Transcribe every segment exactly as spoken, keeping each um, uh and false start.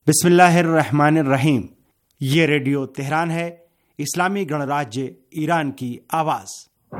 बिस्मिल्लाहिर्रहमानिर्रहीम। ये radio Tehran है, इस्लामी गणराज्य ईरान की आवाज़।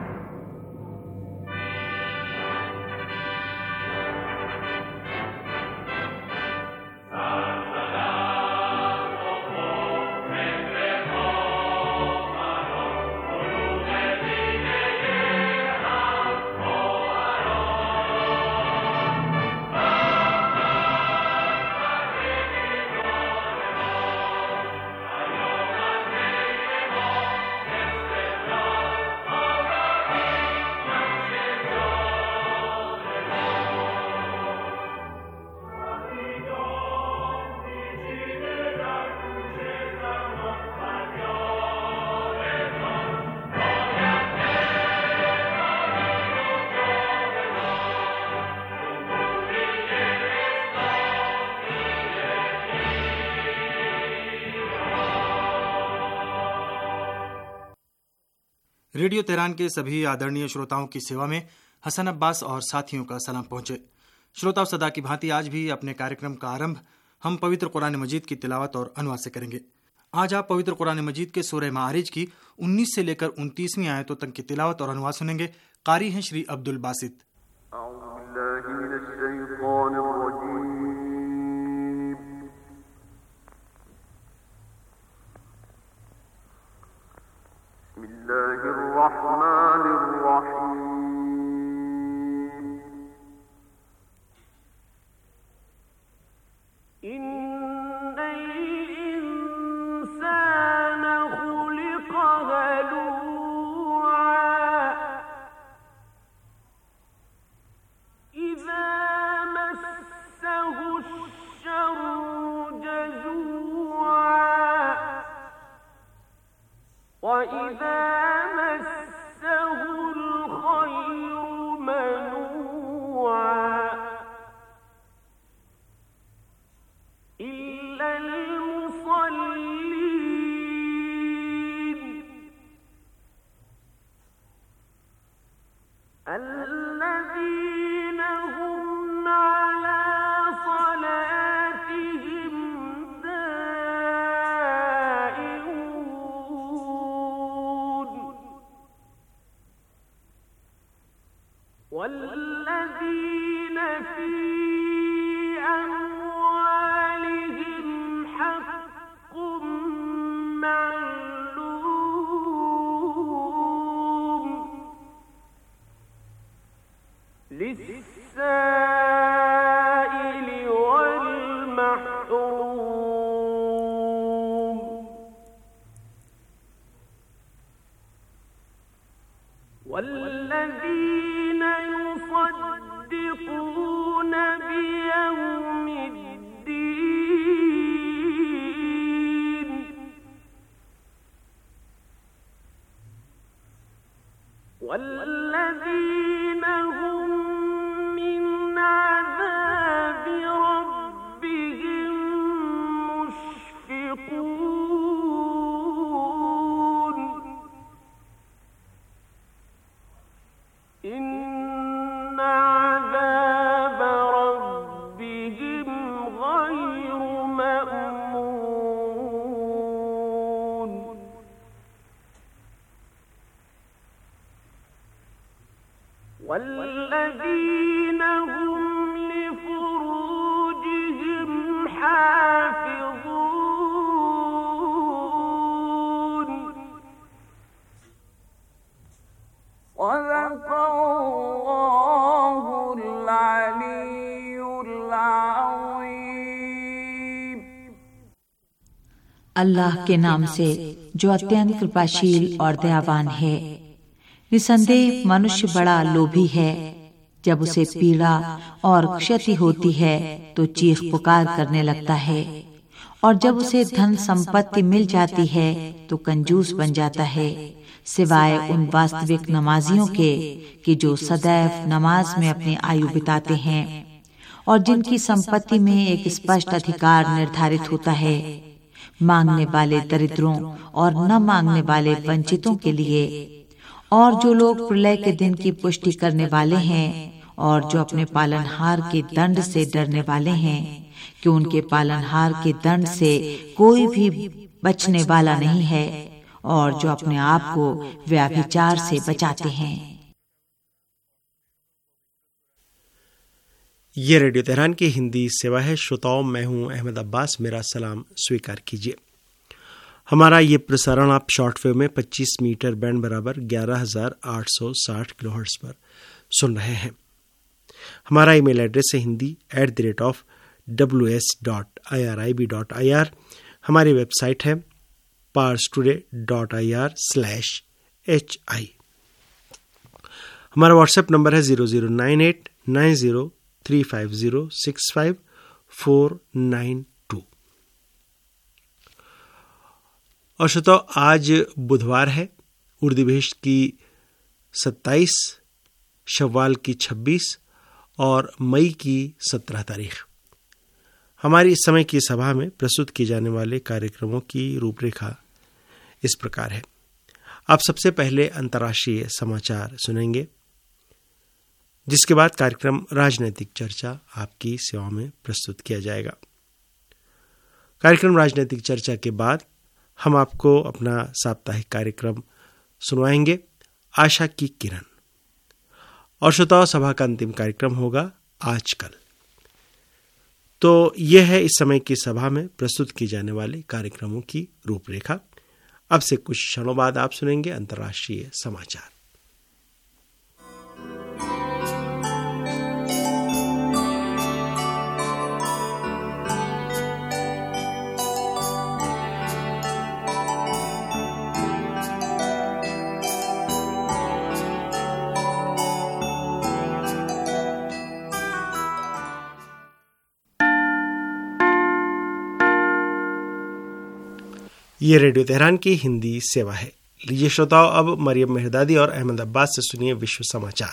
रेडियो तेहरान के सभी आदरणीय श्रोताओं की सेवा में हसन अब्बास और साथियों का सलाम पहुंचे। श्रोताओं, सदा की भांति आज भी अपने कार्यक्रम का आरंभ हम पवित्र कुरान मजीद की तिलावत और अनुवाद से करेंगे। आज आप पवित्र कुरान मजीद के सूरह मारिज की उन्नीस से लेकर उनतीसवीं आयतों तक की तिलावत और अनुवाद सुनेंगे। कारी हैं श्री अब्दुल बासित। والذين هم لفروجهم حافظون صدق الله العلي العظيم। अल्लाह के नाम से जो अत्यंत कृपाशील और दयावान है। निसंदेह मनुष्य बड़ा लोभी है। जब उसे पीड़ा और क्षति होती है तो चीख पुकार करने लगता है, और जब उसे धन संपत्ति मिल जाती है तो कंजूस बन जाता है, सिवाय उन वास्तविक नमाजियों के कि जो सदैव नमाज में अपनी आयु बिताते हैं और जिनकी संपत्ति में एक स्पष्ट अधिकार निर्धारित होता है। मांगने वाले दरिद्रों और न मांगने वाले वंचितों के लिए, और जो लोग प्रलय के दिन की पुष्टि करने वाले हैं और जो अपने पालनहार के दंड से डरने वाले हैं कि उनके पालनहार के दंड से कोई भी बचने वाला नहीं है और जो अपने आप को व्यभिचार से बचाते हैं। ये रेडियो तेहरान की हिंदी सेवा है। श्रोताओं, मैं हूं अहमद अब्बास, मेरा सलाम स्वीकार कीजिए। हमारा ये प्रसारण आप शॉर्टवेव में पच्चीस मीटर बैंड बराबर ग्यारह हजार आठ सौ साठ किलोहर्ट्ज पर सुन रहे हैं। हमारा ईमेल एड्रेस है Hindi at the rate of W S dot I R I B dot I R. हमारी वेबसाइट है Pars today dot I R slash H I. हमारा व्हाट्सएप नंबर है zero zero nine eight nine zero three five zero six five four nine two. और श्रोताओ, आज बुधवार है, उर्दूबेश की सत्ताईस, शव्वाल की छब्बीस और मई की सत्रह तारीख। हमारी इस समय की सभा में प्रस्तुत किए जाने वाले कार्यक्रमों की रूपरेखा इस प्रकार है। आप सबसे पहले अंतर्राष्ट्रीय समाचार सुनेंगे, जिसके बाद कार्यक्रम राजनैतिक चर्चा आपकी सेवा में प्रस्तुत किया जाएगा। कार्यक्रम राजनैतिक चर्चा के बाद हम आपको अपना साप्ताहिक कार्यक्रम सुनवाएंगे, आशा की किरण। और श्रोताओं, सभा का अंतिम कार्यक्रम होगा आजकल। तो यह है इस समय की सभा में प्रस्तुत किए जाने वाले कार्यक्रमों की रूपरेखा। अब से कुछ क्षणों बाद आप सुनेंगे अंतर्राष्ट्रीय समाचार। ये रेडियो तेहरान की हिंदी सेवा है। लीजिए श्रोताओं, अब मरियम मेहरदादी और अहमद अब्बास से सुनिए विश्व समाचार।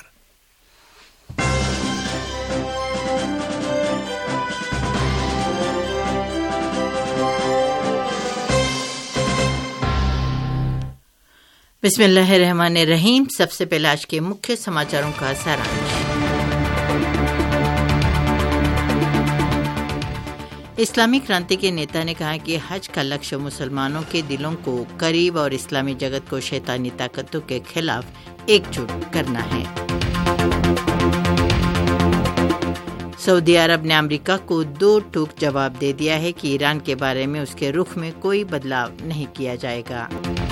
बिस्मिल्लाहिर्रहमानिर्रहीम। सबसे पहले आज के मुख्य समाचारों का सारांश। इस्लामी क्रांति के नेता ने कहा कि हज का लक्ष्य मुसलमानों के दिलों को करीब और इस्लामी जगत को शैतानी ताकतों के खिलाफ एकजुट करना है। सऊदी अरब ने अमेरिका को दो टूक जवाब दे दिया है कि ईरान के बारे में उसके रुख में कोई बदलाव नहीं किया जाएगा।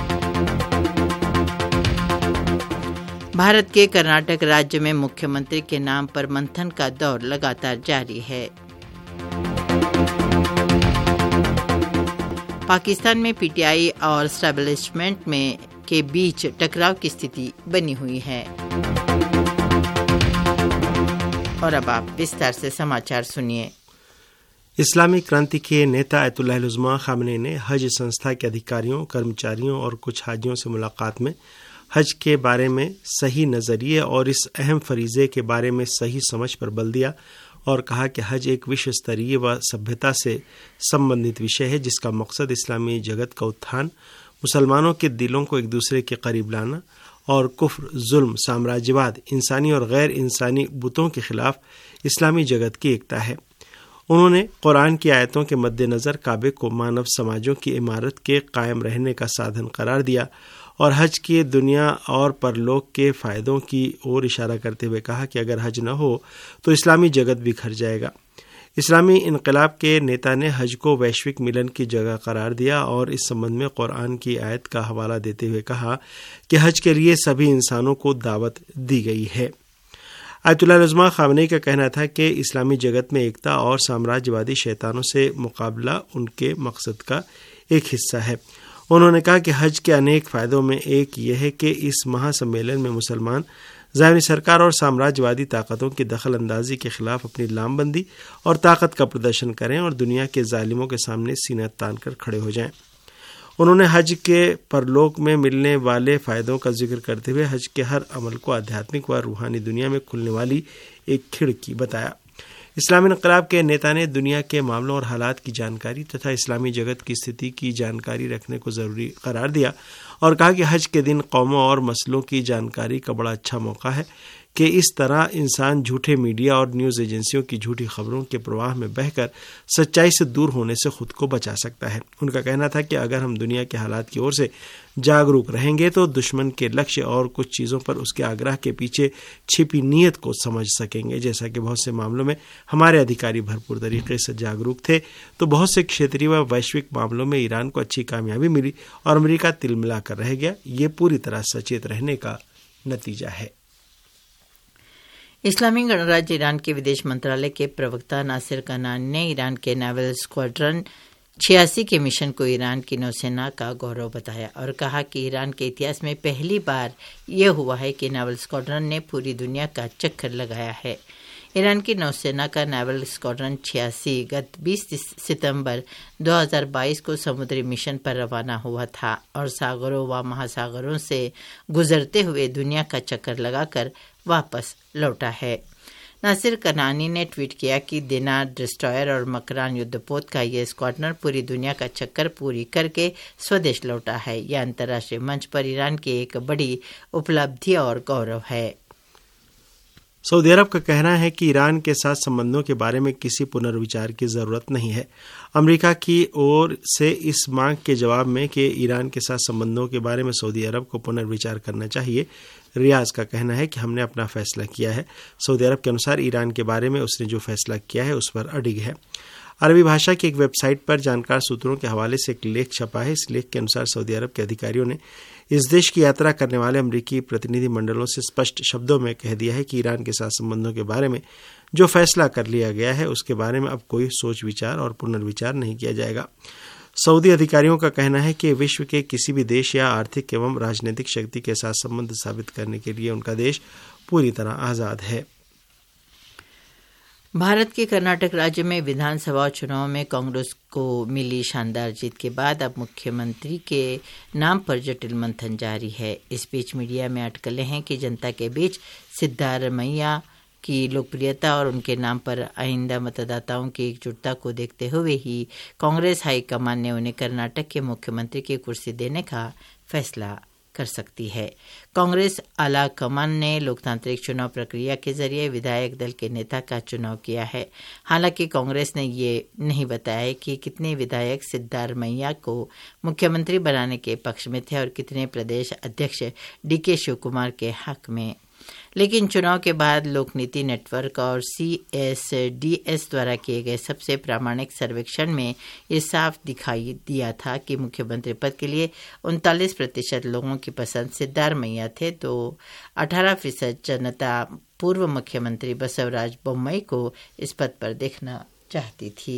भारत के कर्नाटक राज्य में मुख्यमंत्री के नाम पर मंथन का दौर लगातार जारी है। पाकिस्तान में पीटीआई और एस्टैब्लिशमेंट में के बीच टकराव की स्थिति बनी हुई है। और अब आप विस्तार से समाचार सुनिए। इस्लामी क्रांति के नेता आयतुल्लाह उज़्मा खामनेई ने हज संस्था के अधिकारियों, कर्मचारियों और कुछ हाजियों से मुलाकात में हज के बारे में सही नजरिए और इस अहम फरीजे के बारे में सही समझ पर बल दिया और कहा कि हज एक विश्व स्तरीय व सभ्यता से संबंधित विषय है, जिसका मकसद इस्लामी जगत का उत्थान, मुसलमानों के दिलों को एक दूसरे के करीब लाना और कुफ्र, जुल्म, साम्राज्यवाद, इंसानी और गैर इंसानी बुतों के खिलाफ इस्लामी जगत की एकता है। उन्होंने कुरान की आयतों के मद्देनज़र काबे को मानव समाजों की इमारत के कायम रहने का साधन करार दिया और हज के दुनिया और परलोक के फ़ायदों की ओर इशारा करते हुए कहा कि अगर हज न हो तो इस्लामी जगत बिखर जाएगा। इस्लामी इनकलाब के नेता ने हज को वैश्विक मिलन की जगह करार दिया और इस संबंध में कुरान की आयत का हवाला देते हुए कहा कि हज के लिए सभी इंसानों को दावत दी गई है। आयतुल्लाह उज़्मा खामनेई का कहना था कि इस्लामी जगत में एकता और साम्राज्यवादी शैतानों से मुकाबला उनके मकसद का एक हिस्सा है। उन्होंने कहा कि हज के अनेक फ़ायदों में एक यह है कि इस महासम्मेलन में मुसलमान ज़ायनी सरकार और साम्राज्यवादी ताकतों की दखल अंदाजी के खिलाफ अपनी लामबंदी और ताकत का प्रदर्शन करें और दुनिया के जालिमों के सामने सीना तान कर खड़े हो जाएं। उन्होंने हज के परलोक में मिलने वाले फ़ायदों का जिक्र करते हुए हज के हर अमल को आध्यात्मिक व रूहानी दुनिया में खुलने वाली एक खिड़की बताया। इस्लामी इनकलाब के नेता ने दुनिया के मामलों और हालात की जानकारी तथा इस्लामी जगत की स्थिति की जानकारी रखने को ज़रूरी करार दिया और कहा कि हज के दिन कौमों और मसलों की जानकारी का बड़ा अच्छा मौका है, कि इस तरह इंसान झूठे मीडिया और न्यूज़ एजेंसियों की झूठी खबरों के प्रवाह में बहकर सच्चाई से दूर होने से खुद को बचा सकता है। उनका कहना था कि अगर हम दुनिया के हालात की ओर से जागरूक रहेंगे तो दुश्मन के लक्ष्य और कुछ चीज़ों पर उसके आग्रह के पीछे छिपी नीयत को समझ सकेंगे। जैसा कि बहुत से मामलों में हमारे अधिकारी भरपूर तरीके से जागरूक थे, तो बहुत से क्षेत्रीय व वैश्विक मामलों में ईरान को अच्छी कामयाबी मिली और अमेरिका तिल मिलाकर रह गया। ये पूरी तरह सचेत रहने का नतीजा है। इस्लामी गणराज्य ईरान के विदेश मंत्रालय के प्रवक्ता नासिर कनानी ने ईरान के नेवल स्क्वाड्रन छियासी के मिशन को ईरान की नौसेना का गौरव बताया और कहा कि ईरान के इतिहास में पहली बार यह हुआ है कि नेवल स्क्वाड्रन ने पूरी दुनिया का चक्कर लगाया है। ईरान की नौसेना का नेवल स्क्वाड्रन छियासी गत बीस सितंबर दो हज़ार बाईस को समुद्री मिशन पर रवाना हुआ था और सागरों व महासागरों से गुजरते हुए दुनिया का चक्कर लगाकर वापस लौटा है। नासिर कनानी ने ट्वीट किया कि दिना डिस्ट्रॉयर और मकरान युद्धपोत का यह स्क्वाड्रन पूरी दुनिया का चक्कर पूरी करके स्वदेश लौटा है। यह अंतर्राष्ट्रीय मंच पर ईरान की एक बड़ी उपलब्धि और गौरव है। सऊदी अरब का कहना है कि ईरान के साथ संबंधों के बारे में किसी पुनर्विचार की जरूरत नहीं है। अमेरिका की ओर से इस मांग के जवाब में कि ईरान के साथ संबंधों के बारे में सऊदी अरब को पुनर्विचार करना चाहिए, रियाज का कहना है कि हमने अपना फैसला किया है। सऊदी अरब के अनुसार ईरान के बारे में उसने जो फैसला किया है उस पर अडिग है। अरबी भाषा की एक वेबसाइट पर जानकार सूत्रों के हवाले से एक लेख छपा है। इस लेख के अनुसार सऊदी अरब के अधिकारियों ने इस देश की यात्रा करने वाले अमेरिकी प्रतिनिधि मंडलों से स्पष्ट शब्दों में कह दिया है कि ईरान के साथ संबंधों के बारे में जो फैसला कर लिया गया है उसके बारे में अब कोई सोच विचार और पुनर्विचार नहीं किया जाएगा। सऊदी अधिकारियों का कहना है कि विश्व के किसी भी देश या आर्थिक एवं राजनीतिक शक्ति के साथ संबंध साबित करने के लिए उनका देश पूरी तरह आज़ाद है। भारत के कर्नाटक राज्य में विधानसभा चुनाव में कांग्रेस को मिली शानदार जीत के बाद अब मुख्यमंत्री के नाम पर जटिल मंथन जारी है। इस बीच मीडिया में अटकलें हैं कि जनता के बीच सिद्धारमैया की लोकप्रियता और उनके नाम पर आइंदा मतदाताओं की एकजुटता को देखते हुए ही कांग्रेस हाईकमान ने उन्हें कर्नाटक के मुख्यमंत्री की कुर्सी देने का फैसला कर सकती है। कांग्रेस आला कमान ने लोकतांत्रिक चुनाव प्रक्रिया के जरिए विधायक दल के नेता का चुनाव किया है। हालांकि कांग्रेस ने ये नहीं बताया कि कितने विधायक सिद्धारमैया को मुख्यमंत्री बनाने के पक्ष में थे और कितने प्रदेश अध्यक्ष डी के शिव कुमार के हक में। लेकिन चुनाव के बाद लोकनीति नेटवर्क और सी एस डी एस द्वारा किए गए सबसे प्रामाणिक सर्वेक्षण में ये साफ दिखाई दिया था कि मुख्यमंत्री पद के लिए उनतालीस प्रतिशत लोगों की पसंद सिद्धारमैया थे, तो अठारह फीसद जनता पूर्व मुख्यमंत्री बसवराज बोम्मई को इस पद पर देखना चाहती थी।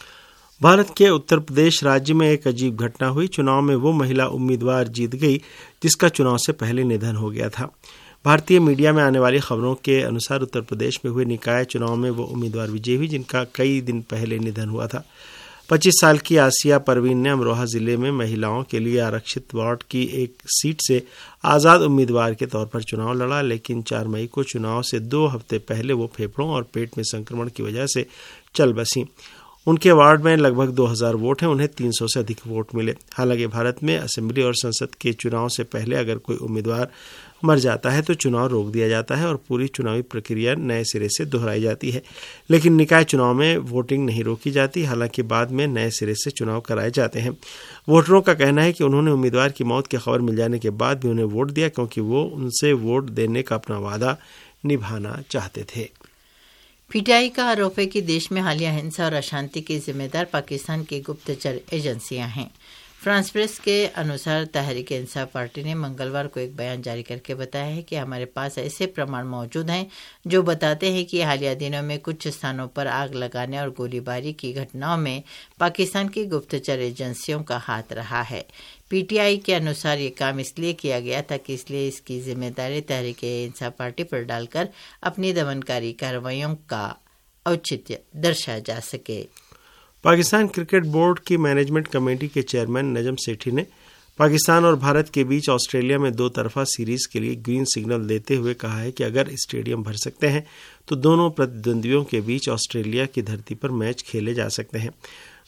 भारत के उत्तर प्रदेश राज्य में एक अजीब घटना हुई। चुनाव में वो महिला उम्मीदवार जीत गई जिसका चुनाव से पहले निधन हो गया था। भारतीय मीडिया में आने वाली खबरों के अनुसार उत्तर प्रदेश में हुए निकाय चुनाव में वो उम्मीदवार विजयी हुई जिनका कई दिन पहले निधन हुआ था। पच्चीस साल की आसिया परवीन ने अमरोहा जिले में महिलाओं के लिए आरक्षित वार्ड की एक सीट से आज़ाद उम्मीदवार के तौर पर चुनाव लड़ा, लेकिन चार मई को चुनाव से दो हफ्ते पहले वो फेफड़ों और पेट में संक्रमण की वजह से चल बसी। उनके वार्ड में लगभग दो हज़ार वोट हैं, उन्हें तीन सौ से अधिक वोट मिले। हालांकि भारत में असेंबली और संसद के चुनाव से पहले अगर कोई उम्मीदवार मर जाता है तो चुनाव रोक दिया जाता है और पूरी चुनावी प्रक्रिया नए सिरे से दोहराई जाती है। लेकिन निकाय चुनाव में वोटिंग नहीं रोकी जाती, हालांकि बाद में नए सिरे से चुनाव कराए जाते हैं। वोटरों का कहना है कि उन्होंने उम्मीदवार की मौत की खबर मिल जाने के बाद भी उन्हें वोट दिया क्योंकि वो उनसे वोट देने का अपना वादा निभाना चाहते थे। पीटीआई का आरोप है कि देश में हालिया हिंसा और अशांति की जिम्मेदार पाकिस्तान की गुप्तचर एजेंसियां हैं। फ्रांस प्रेस के अनुसार तहरीक इंसाफ पार्टी ने मंगलवार को एक बयान जारी करके बताया है कि हमारे पास ऐसे प्रमाण मौजूद हैं जो बताते हैं कि हालिया दिनों में कुछ स्थानों पर आग लगाने और गोलीबारी की घटनाओं में पाकिस्तान की गुप्तचर एजेंसियों का हाथ रहा है। पीटीआई के अनुसार ये काम इसलिए किया गया था कि इसलिए इसकी जिम्मेदारी तहरीक इंसाफ पार्टी पर डालकर अपनी दमनकारी कार्रवाइयों का औचित्य दर्शाया जा सके। पाकिस्तान क्रिकेट बोर्ड की मैनेजमेंट कमेटी के चेयरमैन नजम सेठी ने पाकिस्तान और भारत के बीच ऑस्ट्रेलिया में दो तरफा सीरीज के लिए ग्रीन सिग्नल देते हुए कहा है कि अगर स्टेडियम भर सकते हैं तो दोनों प्रतिद्वंद्वियों के बीच ऑस्ट्रेलिया की धरती पर मैच खेले जा सकते हैं।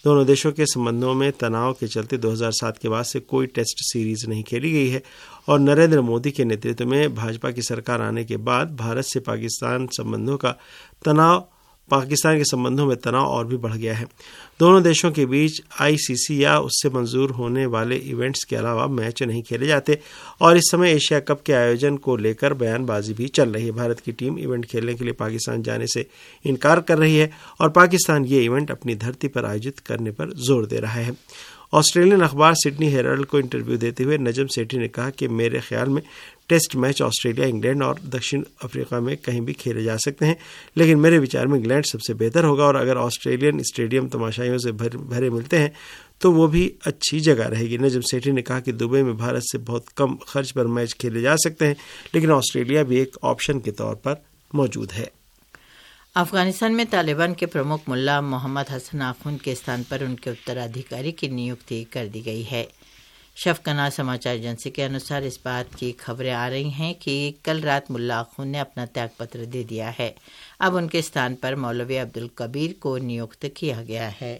दोनों देशों के संबंधों में तनाव के चलते दो हज़ार सात के बाद से कोई टेस्ट सीरीज नहीं खेली गई है और नरेंद्र मोदी के नेतृत्व में भाजपा की सरकार आने के बाद भारत से पाकिस्तान संबंधों का तनाव पाकिस्तान के संबंधों में तनाव और भी बढ़ गया है। दोनों देशों के बीच आईसीसी या उससे मंजूर होने वाले इवेंट्स के अलावा मैच नहीं खेले जाते और इस समय एशिया कप के आयोजन को लेकर बयानबाजी भी चल रही है। भारत की टीम इवेंट खेलने के लिए पाकिस्तान जाने से इनकार कर रही है और पाकिस्तान ये इवेंट अपनी धरती पर आयोजित करने पर जोर दे रहा है। ऑस्ट्रेलियन अखबार सिडनी हेराल्ड को इंटरव्यू देते हुए नजम सेठी ने कहा कि मेरे ख्याल में टेस्ट मैच ऑस्ट्रेलिया, इंग्लैंड और दक्षिण अफ्रीका में कहीं भी खेले जा सकते हैं, लेकिन मेरे विचार में इंग्लैंड सबसे बेहतर होगा और अगर ऑस्ट्रेलियन स्टेडियम तमाशाइयों से भर, भरे मिलते हैं तो वो भी अच्छी जगह रहेगी। नजम सेठी ने कहा कि दुबई में भारत से बहुत कम खर्च पर मैच खेले जा सकते हैं, लेकिन ऑस्ट्रेलिया भी एक ऑप्शन के तौर पर मौजूद है। अफगानिस्तान में तालिबान के प्रमुख मुल्ला मोहम्मद हसन आखुंद के स्थान पर उनके उत्तराधिकारी की नियुक्ति कर दी गई है। शफकना समाचार एजेंसी के अनुसार इस बात की खबरें आ रही हैं कि कल रात मुल्ला आखुंद ने अपना त्यागपत्र दे दिया है। अब उनके स्थान पर मौलवी अब्दुल कबीर को नियुक्त किया गया है।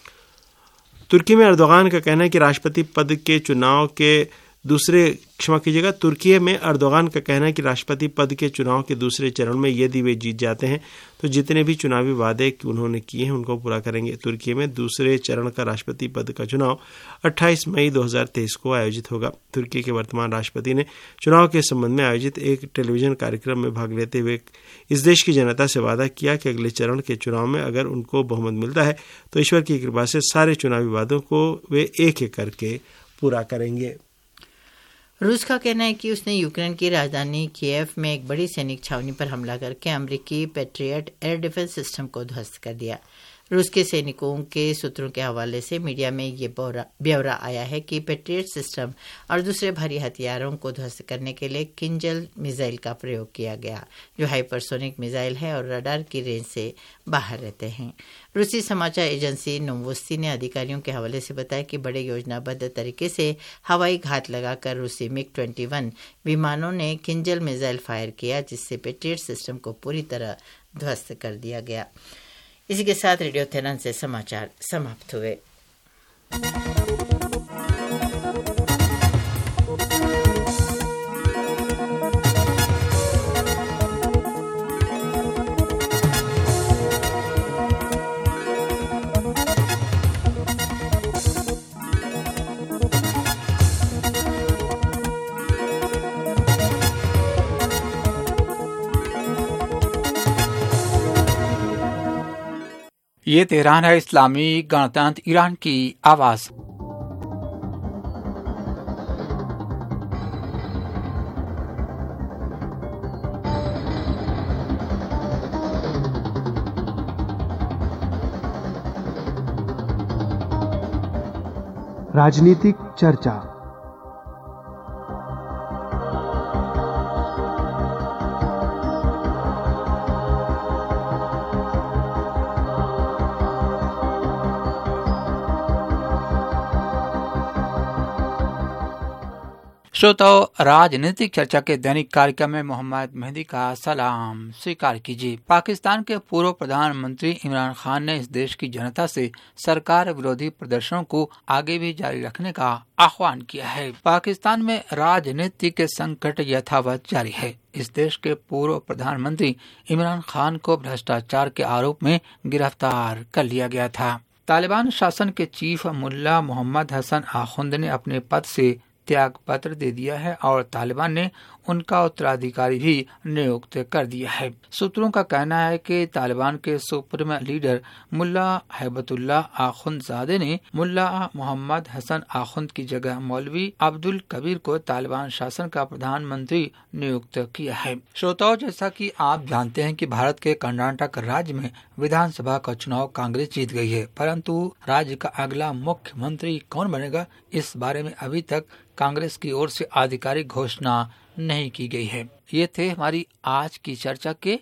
तुर्की में अर्दोगान का कहना है कि राष्ट्रपति पद के चुनाव के दूसरे क्षमा कीजिएगा तुर्की में अर्दोगान का कहना है कि राष्ट्रपति पद के चुनाव के दूसरे चरण में यदि वे जीत जाते हैं तो जितने भी चुनावी वादे उन्होंने किए हैं उनको पूरा करेंगे। तुर्की में दूसरे चरण का राष्ट्रपति पद का चुनाव अट्ठाईस मई दो हज़ार तेईस को आयोजित होगा। तुर्की के वर्तमान राष्ट्रपति ने चुनाव के संबंध में आयोजित एक टेलीविजन कार्यक्रम में भाग लेते हुए इस देश की जनता से वादा किया कि अगले चरण के चुनाव में अगर उनको बहुमत मिलता है तो ईश्वर की कृपा से सारे चुनावी वादों को वे एक एक करके पूरा करेंगे। रूस का कहना है कि उसने यूक्रेन की राजधानी कीव में एक बड़ी सैनिक छावनी पर हमला करके अमेरिकी पैट्रियट एयर डिफेंस सिस्टम को ध्वस्त कर दिया। रूस के सैनिकों के सूत्रों के हवाले से मीडिया में ये ब्यौरा आया है कि पैट्रियट सिस्टम और दूसरे भारी हथियारों को ध्वस्त करने के लिए किंजल मिसाइल का प्रयोग किया गया, जो हाइपरसोनिक मिसाइल है और रडार की रेंज से बाहर रहते हैं। रूसी समाचार एजेंसी नोवोस्ती ने अधिकारियों के हवाले से बताया कि बड़े योजनाबद्ध तरीके से हवाई घात लगाकर रूसी मिग इक्कीस विमानों ने किंजल मिसाइल फायर किया, जिससे पैट्रियट सिस्टम को पूरी तरह ध्वस्त कर दिया गया। इसी के साथ रेडियो तेहरान से समाचार समाप्त हुए। ये तेहरान है, इस्लामी गणतंत्र ईरान की आवाज़। राजनीतिक चर्चा। श्रोताओं, राजनीतिक चर्चा के दैनिक कार्यक्रम में मोहम्मद मेहदी का सलाम स्वीकार कीजिए। पाकिस्तान के पूर्व प्रधानमंत्री इमरान खान ने इस देश की जनता से सरकार विरोधी प्रदर्शनों को आगे भी जारी रखने का आह्वान किया है। पाकिस्तान में राजनीतिक संकट यथावत जारी है। इस देश के पूर्व प्रधानमंत्री इमरान खान को भ्रष्टाचार के आरोप में गिरफ्तार कर लिया गया था। तालिबान शासन के चीफ मुल्ला मोहम्मद हसन आखुंद ने अपने पद से त्याग पत्र दे दिया है और तालिबान ने उनका उत्तराधिकारी भी नियुक्त कर दिया है। सूत्रों का कहना है कि तालिबान के सुप्रीम लीडर मुल्ला हैबतुल्लाह आखुंदजादे ने मुल्ला मोहम्मद हसन आखुंद की जगह मौलवी अब्दुल कबीर को तालिबान शासन का प्रधानमंत्री नियुक्त किया है। श्रोताओं, जैसा कि आप जानते हैं कि भारत के कर्नाटक राज्य में विधानसभा का चुनाव कांग्रेस जीत गई है, परंतु राज्य का अगला मुख्यमंत्री कौन बनेगा, इस बारे में अभी तक कांग्रेस की ओर से आधिकारिक घोषणा नहीं की गई है। ये थे हमारी आज की चर्चा के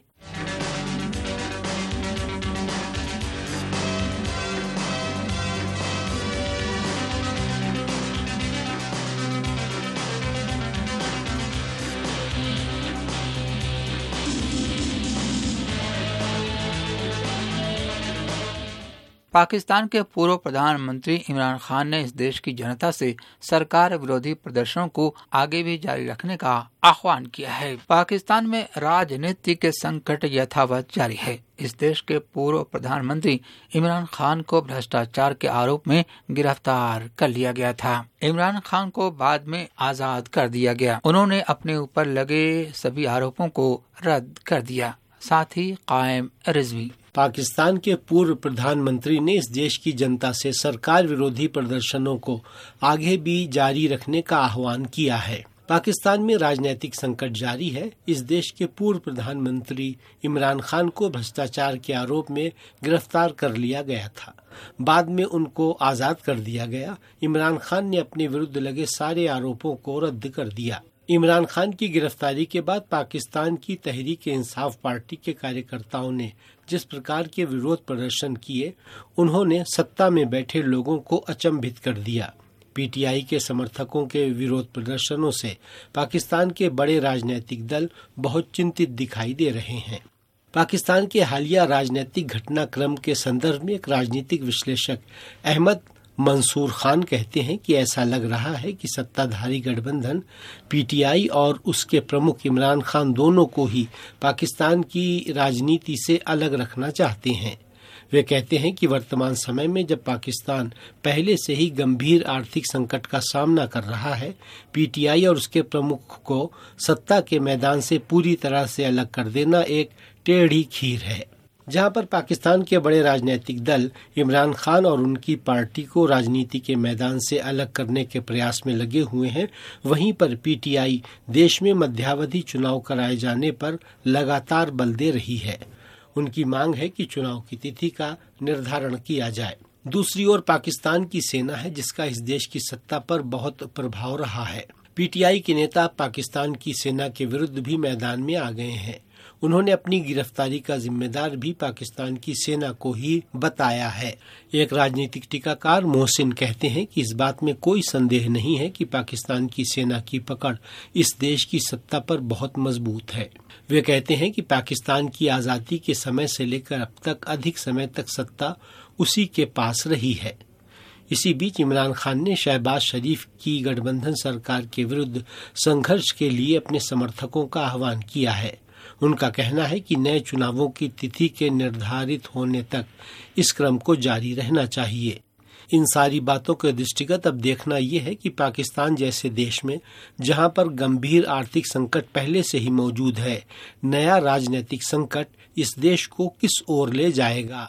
पाकिस्तान के पूर्व प्रधानमंत्री इमरान खान ने इस देश की जनता से सरकार विरोधी प्रदर्शनों को आगे भी जारी रखने का आह्वान किया है। पाकिस्तान में राजनीतिक संकट यथावत जारी है। इस देश के पूर्व प्रधानमंत्री इमरान खान को भ्रष्टाचार के आरोप में गिरफ्तार कर लिया गया था। इमरान खान को बाद में आजाद कर दिया गया। उन्होंने अपने ऊपर लगे सभी आरोपों को रद्द कर दिया। साथ ही कायम रिजवी पाकिस्तान के पूर्व प्रधानमंत्री ने इस देश की जनता से सरकार विरोधी प्रदर्शनों को आगे भी जारी रखने का आह्वान किया है। पाकिस्तान में राजनीतिक संकट जारी है। इस देश के पूर्व प्रधानमंत्री इमरान खान को भ्रष्टाचार के आरोप में गिरफ्तार कर लिया गया था। बाद में उनको आजाद कर दिया गया। इमरान खान ने अपने विरुद्ध लगे सारे आरोपों को रद्द कर दिया। इमरान खान की गिरफ्तारी के बाद पाकिस्तान की तहरीक इंसाफ पार्टी के कार्यकर्ताओं ने जिस प्रकार के विरोध प्रदर्शन किए, उन्होंने सत्ता में बैठे लोगों को अचंभित कर दिया। पीटीआई के समर्थकों के विरोध प्रदर्शनों से पाकिस्तान के बड़े राजनीतिक दल बहुत चिंतित दिखाई दे रहे हैं। पाकिस्तान के हालिया राजनीतिक घटनाक्रम के संदर्भ में एक राजनीतिक विश्लेषक अहमद मंसूर खान कहते हैं कि ऐसा लग रहा है कि सत्ताधारी गठबंधन पीटीआई और उसके प्रमुख इमरान खान दोनों को ही पाकिस्तान की राजनीति से अलग रखना चाहते हैं। वे कहते हैं कि वर्तमान समय में जब पाकिस्तान पहले से ही गंभीर आर्थिक संकट का सामना कर रहा है, पीटीआई और उसके प्रमुख को सत्ता के मैदान से पूरी तरह से अलग कर देना एक टेढ़ी खीर है। जहां पर पाकिस्तान के बड़े राजनीतिक दल इमरान खान और उनकी पार्टी को राजनीति के मैदान से अलग करने के प्रयास में लगे हुए हैं, वहीं पर पीटीआई देश में मध्यावधि चुनाव कराए जाने पर लगातार बल दे रही है। उनकी मांग है कि चुनाव की तिथि का निर्धारण किया जाए। दूसरी ओर पाकिस्तान की सेना है जिसका इस देश की सत्ता पर बहुत प्रभाव रहा है। पीटीआई के नेता पाकिस्तान की सेना के विरुद्ध भी मैदान में आ गए हैं। उन्होंने अपनी गिरफ्तारी का जिम्मेदार भी पाकिस्तान की सेना को ही बताया है। एक राजनीतिक टीकाकार मोहसिन कहते हैं कि इस बात में कोई संदेह नहीं है कि पाकिस्तान की सेना की पकड़ इस देश की सत्ता पर बहुत मजबूत है। वे कहते हैं कि पाकिस्तान की आजादी के समय से लेकर अब तक अधिक समय तक सत्ता उसी के पास रही है। इसी बीच इमरान खान ने शहबाज शरीफ की गठबंधन सरकार के विरुद्ध संघर्ष के लिए अपने समर्थकों का आह्वान किया है। उनका कहना है कि नए चुनावों की तिथि के निर्धारित होने तक इस क्रम को जारी रहना चाहिए। इन सारी बातों के दृष्टिगत अब देखना यह है कि पाकिस्तान जैसे देश में जहां पर गंभीर आर्थिक संकट पहले से ही मौजूद है, नया राजनीतिक संकट इस देश को किस ओर ले जाएगा।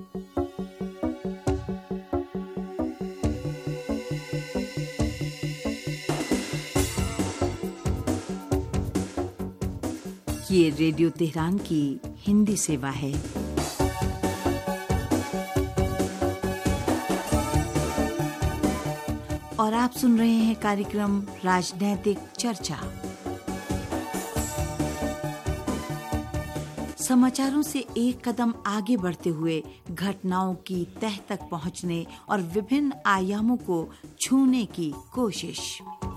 ये रेडियो तेहरान की हिंदी सेवा है। और आप सुन रहे हैं कार्यक्रम राजनैतिक चर्चा। समाचारों से एक कदम आगे बढ़ते हुए घटनाओं की तह तक पहुंचने और विभिन्न आयामों को छूने की कोशिश।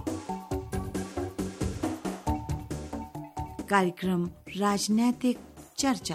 कार्यक्रम राजनैतिक चर्चा।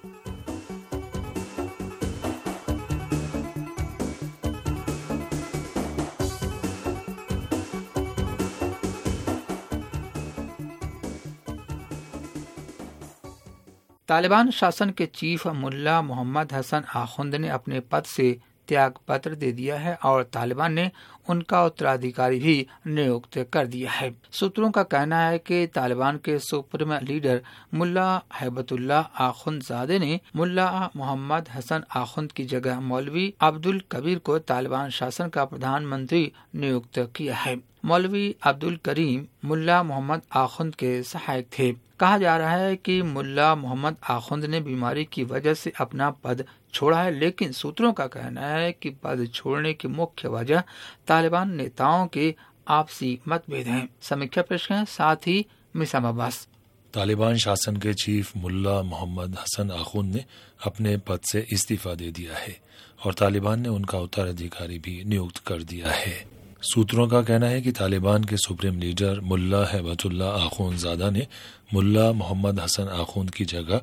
तालिबान शासन के चीफ मुल्ला मोहम्मद हसन आखुंद ने अपने पद से त्याग पत्र दे दिया है और तालिबान ने उनका उत्तराधिकारी भी नियुक्त कर दिया है। सूत्रों का कहना है कि तालिबान के सुप्रीम लीडर मुल्ला हैबतुल्लाह आखुंदजादे ने मुल्ला मोहम्मद हसन आखुंद की जगह मौलवी अब्दुल कबीर को तालिबान शासन का प्रधानमंत्री नियुक्त किया है। मौलवी अब्दुल करीम मुल्ला मोहम्मद आखुंद के सहायक थे। कहा जा रहा है कि मुल्ला मोहम्मद आखुंद ने बीमारी की वजह से अपना पद छोड़ा है, लेकिन सूत्रों का कहना है कि पद छोड़ने की मुख्य वजह तालिबान नेताओं के आपसी मतभेद हैं। समीक्षा पेश है, साथ ही मिसाम अब्बास। तालिबान शासन के चीफ मुल्ला मोहम्मद हसन आखुंद ने अपने पद से इस्तीफा दे दिया है और तालिबान ने उनका उत्तराधिकारी भी नियुक्त कर दिया है। सूत्रों का कहना है कि तालिबान के सुप्रीम लीडर मुल्ला हैबतुल्लाह आखुंदजादा ने मुल्ला मोहम्मद हसन आखुंद की जगह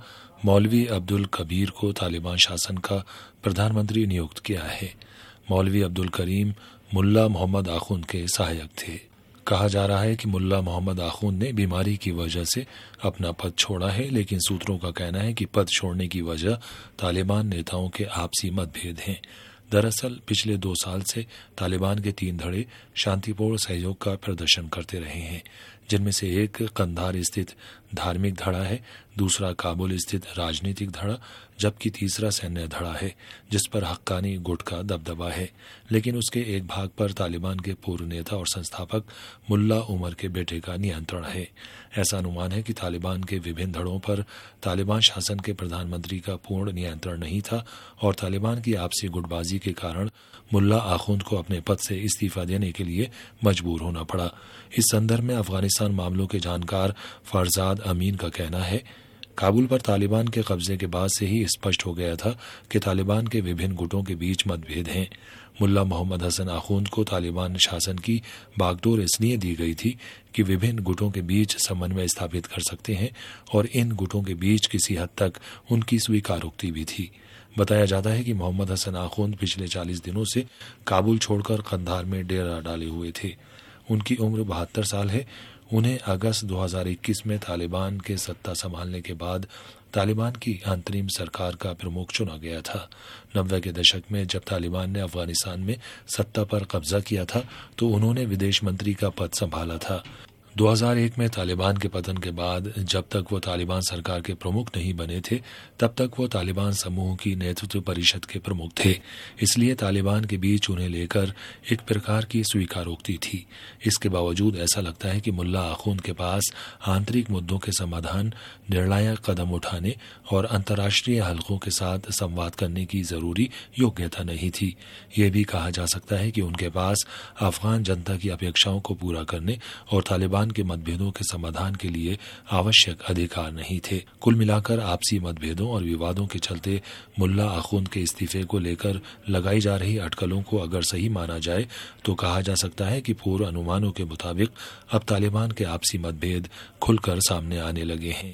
मौलवी अब्दुल कबीर को तालिबान शासन का प्रधानमंत्री नियुक्त किया है। मौलवी अब्दुल करीम मुल्ला मोहम्मद आखुंद के सहायक थे। कहा जा रहा है कि मुल्ला मोहम्मद आखुंद ने बीमारी की वजह से अपना पद छोड़ा है, लेकिन सूत्रों का कहना है कि पद छोड़ने की वजह तालिबान नेताओं के आपसी मतभेद हैं। दरअसल पिछले दो साल से तालिबान के तीन धड़े शांतिपूर्ण सहयोग का प्रदर्शन करते रहे हैं, जिनमें से एक कंधार स्थित धार्मिक धड़ा है, दूसरा काबुल स्थित राजनीतिक धड़ा, जबकि तीसरा सैन्य धड़ा है जिस पर हक्कानी गुट का दबदबा है। लेकिन उसके एक भाग पर तालिबान के पूर्व नेता और संस्थापक मुल्ला उमर के बेटे का नियंत्रण है। ऐसा अनुमान है कि तालिबान के विभिन्न धड़ों पर तालिबान शासन के प्रधानमंत्री का पूर्ण नियंत्रण नहीं था और तालिबान की आपसी गुटबाजी के कारण मुल्ला आखुंद को अपने पद से इस्तीफा देने के लिए मजबूर होना पड़ा। इस संदर्भ में अफगानिस्तान मामलों के जानकार फरजाद अमीन का कहना है, काबुल पर तालिबान के कब्जे के बाद से ही स्पष्ट हो गया था कि तालिबान के विभिन्न गुटों के बीच मतभेद हैं। मुल्ला मोहम्मद हसन आखुंद को तालिबान शासन की बागडोर इसलिए दी गई थी कि विभिन्न गुटों के बीच समन्वय स्थापित कर सकते हैं और इन गुटों के बीच किसी हद तक उनकी स्वीकारोक्ति भी थी। बताया जाता है कि मोहम्मद हसन आखुंद पिछले चालीस दिनों से काबुल छोड़कर कंधार में डेरा डाले हुए थे। उनकी उम्र बहत्तर साल है। उन्हें अगस्त दो हज़ार इक्कीस में तालिबान के सत्ता संभालने के बाद तालिबान की अंतरिम सरकार का प्रमुख चुना गया था। नब्बे के दशक में जब तालिबान ने अफगानिस्तान में सत्ता पर कब्जा किया था तो उन्होंने विदेश मंत्री का पद संभाला था। दो हज़ार एक में तालिबान के पतन के बाद जब तक वो तालिबान सरकार के प्रमुख नहीं बने थे तब तक वो तालिबान समूह की नेतृत्व परिषद के प्रमुख थे। इसलिए तालिबान के बीच उन्हें लेकर एक प्रकार की स्वीकारोक्ति थी। इसके बावजूद ऐसा लगता है कि मुल्ला आखुंद के पास आंतरिक मुद्दों के समाधान, निर्णायक कदम उठाने और अंतर्राष्ट्रीय हलकों के साथ संवाद करने की जरूरी योग्यता नहीं थी। ये भी कहा जा सकता है कि उनके पास अफगान जनता की अपेक्षाओं को पूरा करने और तालिबान के मतभेदों के समाधान के लिए आवश्यक अधिकार नहीं थे। कुल मिलाकर आपसी मतभेदों और विवादों के चलते मुल्ला आखुंद के इस्तीफे को लेकर लगाई जा रही अटकलों को अगर सही माना जाए तो कहा जा सकता है कि पूर्व अनुमानों के मुताबिक अब तालिबान के आपसी मतभेद खुलकर सामने आने लगे हैं।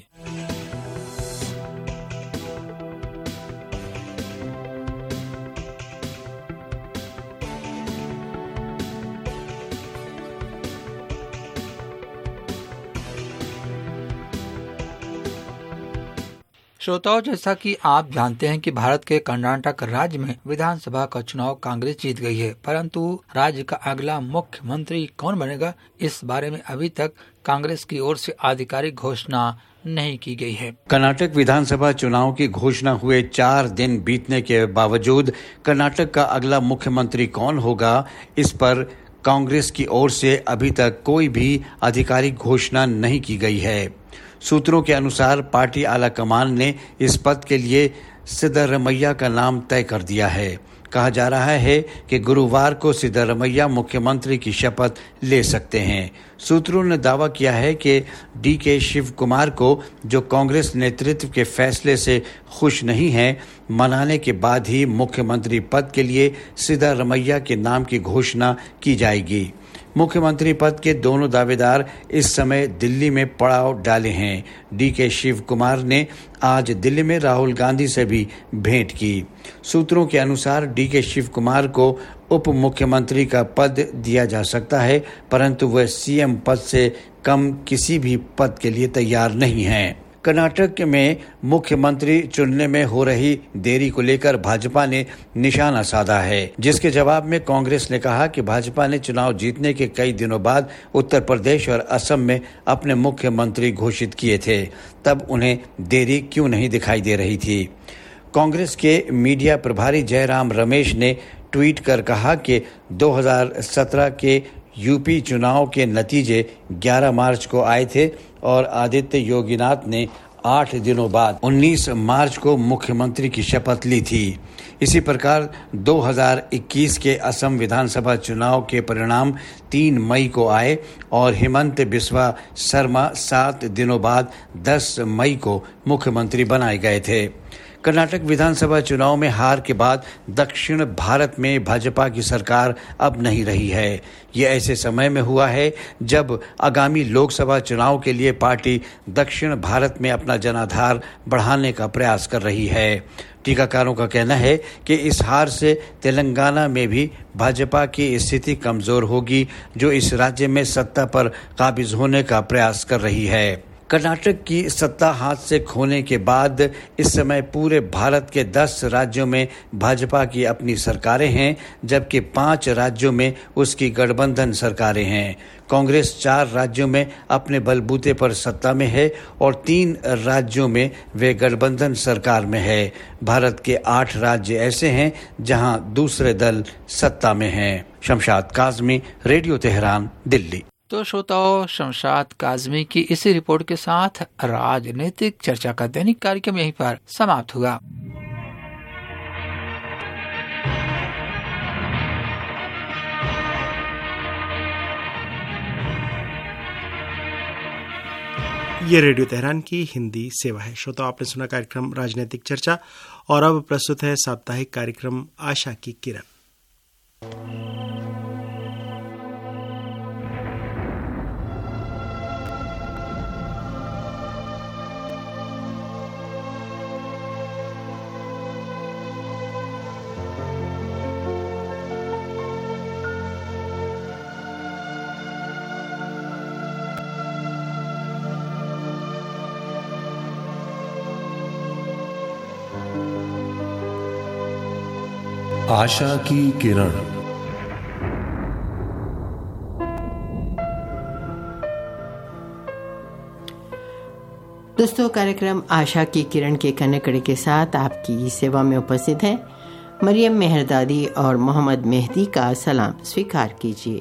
श्रोताओं, जैसा कि आप जानते हैं कि भारत के कर्नाटक राज्य में विधानसभा का चुनाव कांग्रेस जीत गई है, परंतु राज्य का अगला मुख्यमंत्री कौन बनेगा इस बारे में अभी तक कांग्रेस की ओर से आधिकारिक घोषणा नहीं की गई है। कर्नाटक विधानसभा चुनाव की घोषणा हुए चार दिन बीतने के बावजूद कर्नाटक का अगला मुख्यमंत्री कौन होगा इस पर कांग्रेस की ओर से अभी तक कोई भी आधिकारिक घोषणा नहीं की गई है। सूत्रों के अनुसार पार्टी आला कमान ने इस पद के लिए सिद्धरमैया का नाम तय कर दिया है। कहा जा रहा है कि गुरुवार को सिद्धरमैया मुख्यमंत्री की शपथ ले सकते हैं। सूत्रों ने दावा किया है कि डी के शिव कुमार को, जो कांग्रेस नेतृत्व के फैसले से खुश नहीं है, मनाने के बाद ही मुख्यमंत्री पद के लिए सिद्धरमैया के नाम की घोषणा की जाएगी। मुख्यमंत्री पद के दोनों दावेदार इस समय दिल्ली में पड़ाव डाले हैं। डी के शिव कुमार ने आज दिल्ली में राहुल गांधी से भी भेंट की। सूत्रों के अनुसार डी के शिव कुमार को उप मुख्यमंत्री का पद दिया जा सकता है, परंतु वह सीएम पद से कम किसी भी पद के लिए तैयार नहीं हैं। कर्नाटक में मुख्यमंत्री चुनने में हो रही देरी को लेकर भाजपा ने निशाना साधा है, जिसके जवाब में कांग्रेस ने कहा कि भाजपा ने चुनाव जीतने के कई दिनों बाद उत्तर प्रदेश और असम में अपने मुख्यमंत्री घोषित किए थे, तब उन्हें देरी क्यों नहीं दिखाई दे रही थी। कांग्रेस के मीडिया प्रभारी जयराम रमेश ने ट्वीट कर कहा कि दो हज़ार सत्रह के यूपी चुनाव के नतीजे ग्यारह मार्च को आए थे और आदित्य योगीनाथ ने आठ दिनों बाद उन्नीस मार्च को मुख्यमंत्री की शपथ ली थी। इसी प्रकार दो हज़ार इक्कीस के असम विधानसभा चुनाव के परिणाम तीन मई को आए और हिमंत बिस्वा शर्मा सात दिनों बाद दस मई को मुख्यमंत्री बनाए गए थे। कर्नाटक विधानसभा चुनाव में हार के बाद दक्षिण भारत में भाजपा की सरकार अब नहीं रही है। ये ऐसे समय में हुआ है जब आगामी लोकसभा चुनाव के लिए पार्टी दक्षिण भारत में अपना जनाधार बढ़ाने का प्रयास कर रही है। टीकाकारों का कहना है कि इस हार से तेलंगाना में भी भाजपा की स्थिति कमजोर होगी, जो इस राज्य में सत्ता पर काबिज होने का प्रयास कर रही है। कर्नाटक की सत्ता हाथ से खोने के बाद इस समय पूरे भारत के दस राज्यों में भाजपा की अपनी सरकारें हैं, जबकि पांच राज्यों में उसकी गठबंधन सरकारें हैं। कांग्रेस चार राज्यों में अपने बलबूते पर सत्ता में है और तीन राज्यों में वे गठबंधन सरकार में है। भारत के आठ राज्य ऐसे हैं जहां दूसरे दल सत्ता में हैं। Shamshad Kazmi, radio Tehran, Delhi. तो श्रोताओं, शमशाद काज़मी की इसी रिपोर्ट के साथ राजनीतिक चर्चा का दैनिक कार्यक्रम यहीं पर समाप्त हुआ। ये रेडियो तेहरान की हिंदी सेवा है। श्रोताओं, आपने सुना कार्यक्रम राजनीतिक चर्चा और अब प्रस्तुत है साप्ताहिक कार्यक्रम आशा की किरण। आशा की किरण। दोस्तों, कार्यक्रम आशा की किरण के कन्नकड़ी के साथ आपकी सेवा में उपस्थित है मरियम मेहरदादी और मोहम्मद मेहदी का सलाम स्वीकार कीजिए।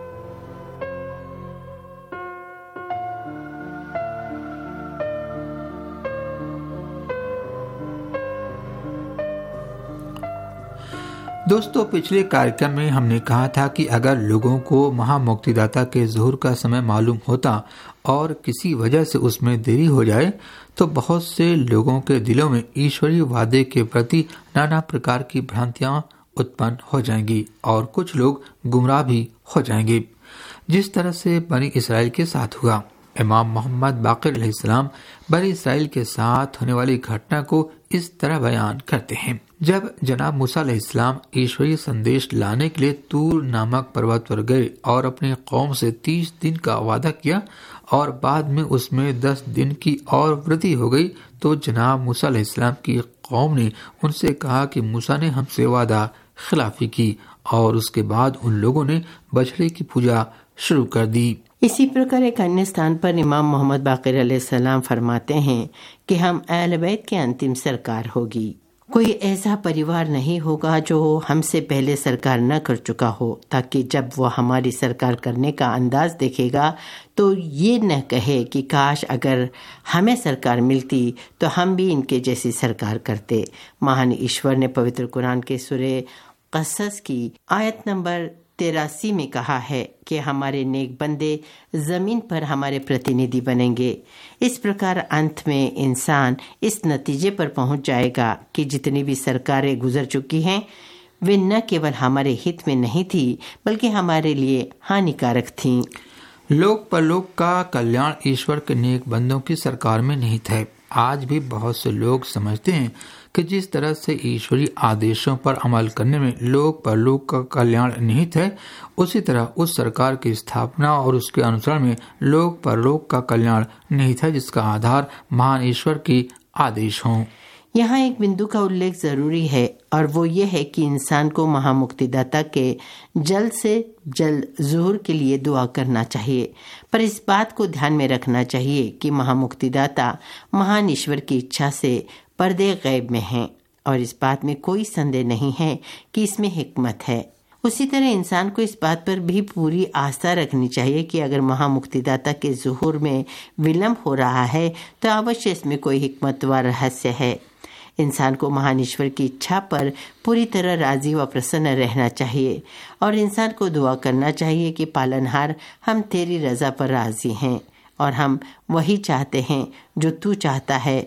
दोस्तों, पिछले कार्यक्रम में हमने कहा था कि अगर लोगों को महामुक्तिदाता के ज़ुहूर का समय मालूम होता और किसी वजह से उसमें देरी हो जाए तो बहुत से लोगों के दिलों में ईश्वरीय वादे के प्रति नाना प्रकार की भ्रांतियां उत्पन्न हो जाएंगी और कुछ लोग गुमराह भी हो जाएंगे, जिस तरह से बनी इसराइल के साथ हुआ। इमाम मोहम्मद बाक़िर अलैहिस्सलाम बनी इसराइल के साथ होने वाली घटना को इस तरह बयान करते हैं। जब जनाब मूसा अलैहिस्सलाम ईश्वरीय संदेश लाने के लिए तूर नामक पर्वत पर गए और अपनी कौम से तीस दिन का वादा किया और बाद में उसमें दस दिन की और वृद्धि हो गई, तो जनाब मूसा अलैहिस्सलाम की कौम ने उनसे कहा कि मूसा ने हमसे वादा खिलाफी की और उसके बाद उन लोगों ने बछड़े की पूजा शुरू कर दी। इसी प्रकार एक अन्य स्थान पर इमाम मोहम्मद बाक़िर अलैहिस्सलाम फरमाते हैं कि हम अहले बैत की अंतिम सरकार होगी। कोई ऐसा परिवार नहीं होगा जो हमसे पहले सरकार न कर चुका हो, ताकि जब वो हमारी सरकार करने का अंदाज देखेगा तो ये न कहे कि काश अगर हमें सरकार मिलती तो हम भी इनके जैसी सरकार करते। महान ईश्वर ने पवित्र कुरान के सूरे क़सस की आयत नंबर तेरासी में कहा है कि हमारे नेक बंदे जमीन पर हमारे प्रतिनिधि बनेंगे। इस प्रकार अंत में इंसान इस नतीजे पर पहुंच जाएगा कि जितनी भी सरकारें गुजर चुकी हैं वे न केवल हमारे हित में नहीं थी बल्कि हमारे लिए हानिकारक थीं। लोक परलोक का कल्याण ईश्वर के नेक बंदों की सरकार में निहित है। आज भी बहुत से लोग समझते हैं कि जिस तरह से ईश्वरीय आदेशों पर अमल करने में लोक परलोक का कल्याण निहित है, उसी तरह उस सरकार की स्थापना और उसके अनुसरण में लोक परलोक का कल्याण निहित है, जिसका आधार महान ईश्वर की आदेश हों। यहाँ एक बिंदु का उल्लेख जरूरी है और वो ये है कि इंसान को महामुक्तिदाता के जल्द से जल्द ज़ुहूर के लिए दुआ करना चाहिए, पर इस बात को ध्यान में रखना चाहिए कि महामुक्तिदाता महान ईश्वर की इच्छा से पर्दे गैब में हैं और इस बात में कोई संदेह नहीं है कि इसमें हिकमत है। उसी तरह इंसान को इस बात पर भी पूरी आस्था रखनी चाहिए कि अगर महामुक्तिदाता के ज़ुहूर में विलंब हो रहा है तो अवश्य इसमें कोई हिकमत व रहस्य है। इंसान को महान ईश्वर की इच्छा पर पूरी तरह राजी व प्रसन्न रहना चाहिए और इंसान को दुआ करना चाहिए कि पालनहार, हम तेरी रजा पर राजी हैं और हम वही चाहते हैं जो तू चाहता है।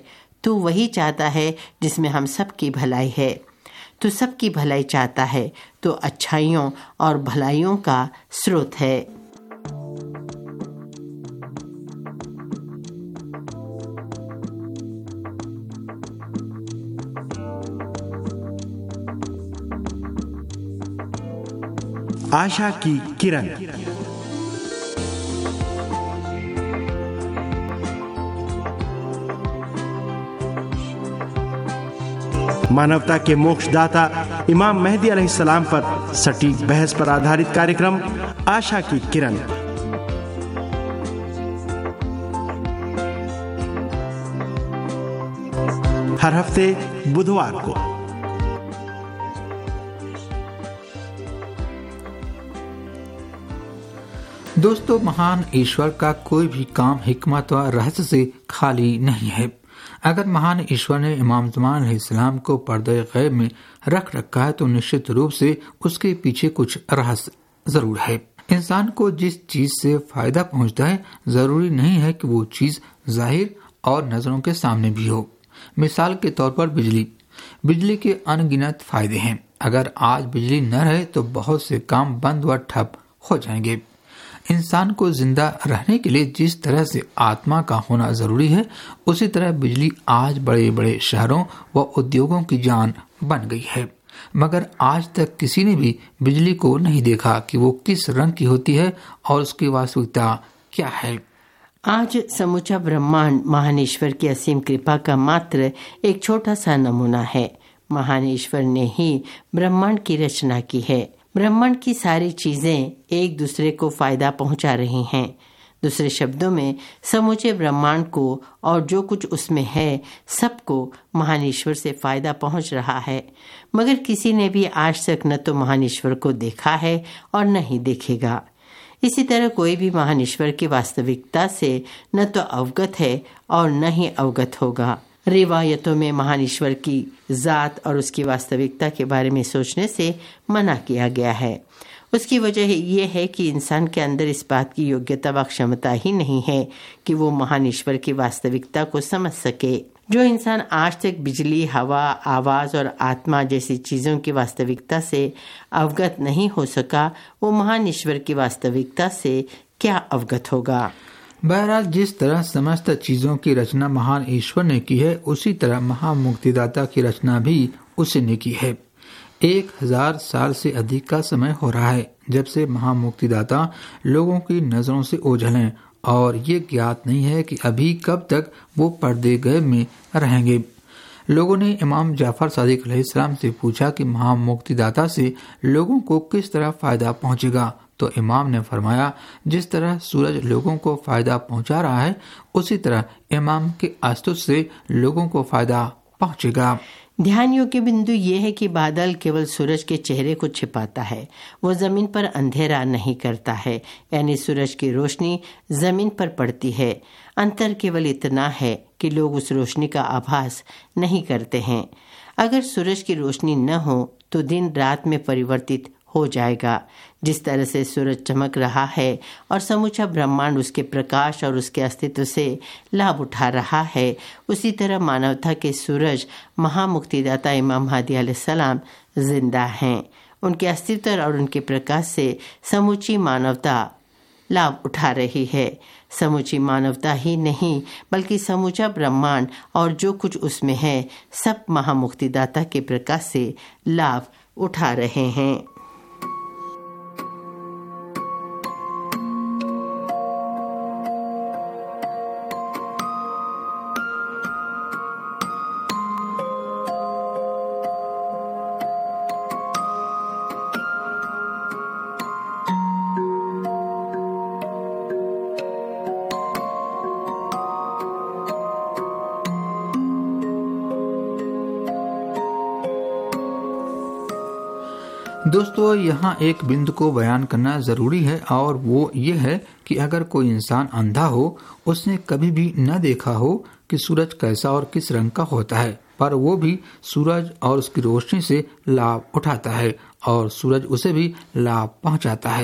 तू वही चाहता है जिसमें हम सबकी भलाई है। तू सबकी भलाई चाहता है तो अच्छाइयों और भलाइयों का स्रोत है। आशा की किरण। मानवता के मोक्षदाता इमाम मेहदी अलैहिस्सलाम पर सटीक बहस पर आधारित कार्यक्रम आशा की किरण। हर हफ्ते बुधवार को। दोस्तों, महान ईश्वर का कोई भी काम हिकमत व रहस्य से खाली नहीं है। अगर महान ईश्वर ने इमाम ज़मान अलैहिस्सलाम को पर्दे गैब में रख रखा है तो निश्चित रूप से उसके पीछे कुछ रहस्य जरूर है। इंसान को जिस चीज से फायदा पहुंचता है जरूरी नहीं है कि वो चीज जाहिर और नजरों के सामने भी हो। मिसाल के तौर पर बिजली बिजली के अनगिनत फायदे हैं। अगर आज बिजली न रहे तो बहुत से काम बंद व ठप हो जाएंगे। इंसान को जिंदा रहने के लिए जिस तरह से आत्मा का होना जरूरी है, उसी तरह बिजली आज बड़े बड़े शहरों व उद्योगों की जान बन गई है। मगर आज तक किसी ने भी बिजली को नहीं देखा कि वो किस रंग की होती है और उसकी वास्तविकता क्या है। आज समूचा ब्रह्मांड महान ईश्वर की असीम कृपा का मात्र एक छोटा सा नमूना है। महान ईश्वर ने ही ब्रह्मांड की रचना की है। ब्रह्मांड की सारी चीजें एक दूसरे को फायदा पहुंचा रही हैं। दूसरे शब्दों में समूचे ब्रह्मांड को और जो कुछ उसमें है सबको महान ईश्वर से फायदा पहुंच रहा है। मगर किसी ने भी आज तक न तो महान ईश्वर को देखा है और न ही देखेगा। इसी तरह कोई भी महान ईश्वर की वास्तविकता से न तो अवगत है और न ही अवगत होगा। रिवायतों में महान ईश्वर की जात और उसकी वास्तविकता के बारे में सोचने से मना किया गया है। उसकी वजह यह है कि इंसान के अंदर इस बात की योग्यता व क्षमता ही नहीं है कि वो महान ईश्वर की वास्तविकता को समझ सके। जो इंसान आज तक बिजली, हवा, आवाज और आत्मा जैसी चीजों की वास्तविकता से अवगत नहीं हो सका, वो महान ईश्वर की वास्तविकता से क्या अवगत होगा। बहरहाल, जिस तरह समस्त चीजों की रचना महान ईश्वर ने की है, उसी तरह महामुक्तिदाता की रचना भी उसी ने की है। एक हजार साल से अधिक का समय हो रहा है जब से महामुक्तिदाता लोगों की नजरों से ओझल हैं और ये ज्ञात नहीं है कि अभी कब तक वो पर्दे गैब में रहेंगे। लोगों ने इमाम जाफर सादिक अलैहिस्सलाम से पूछा कि महामुक्तिदाता से लोगों को किस तरह फायदा पहुंचेगा, तो इमाम ने फरमाया, जिस तरह सूरज लोगों को फायदा पहुंचा रहा है उसी तरह इमाम के अस्तित्व से लोगों को फायदा पहुंचेगा। ध्यान योग्य बिंदु ये है कि बादल केवल सूरज के चेहरे को छिपाता है, वो जमीन पर अंधेरा नहीं करता है, यानी सूरज की रोशनी जमीन पर पड़ती है। अंतर केवल इतना है कि लोग उस रोशनी का आभास नहीं करते हैं। अगर सूरज की रोशनी न हो तो दिन रात में परिवर्तित हो जाएगा। जिस तरह से सूरज चमक रहा है और समूचा ब्रह्मांड उसके प्रकाश और उसके अस्तित्व से लाभ उठा रहा है, उसी तरह मानवता के सूरज महामुक्तिदाता इमाम महदी अलैहिस्सलाम जिंदा हैं। उनके अस्तित्व और उनके प्रकाश से समूची मानवता लाभ उठा रही है। समूची मानवता ही नहीं बल्कि समूचा ब्रह्मांड और जो कुछ उसमें है सब महामुक्तिदाता के प्रकाश से लाभ उठा रहे हैं। दोस्तों, यहाँ एक बिंदु को बयान करना जरूरी है और वो ये है कि अगर कोई इंसान अंधा हो, उसने कभी भी न देखा हो कि सूरज कैसा और किस रंग का होता है, पर वो भी सूरज और उसकी रोशनी से लाभ उठाता है और सूरज उसे भी लाभ पहुंचाता है,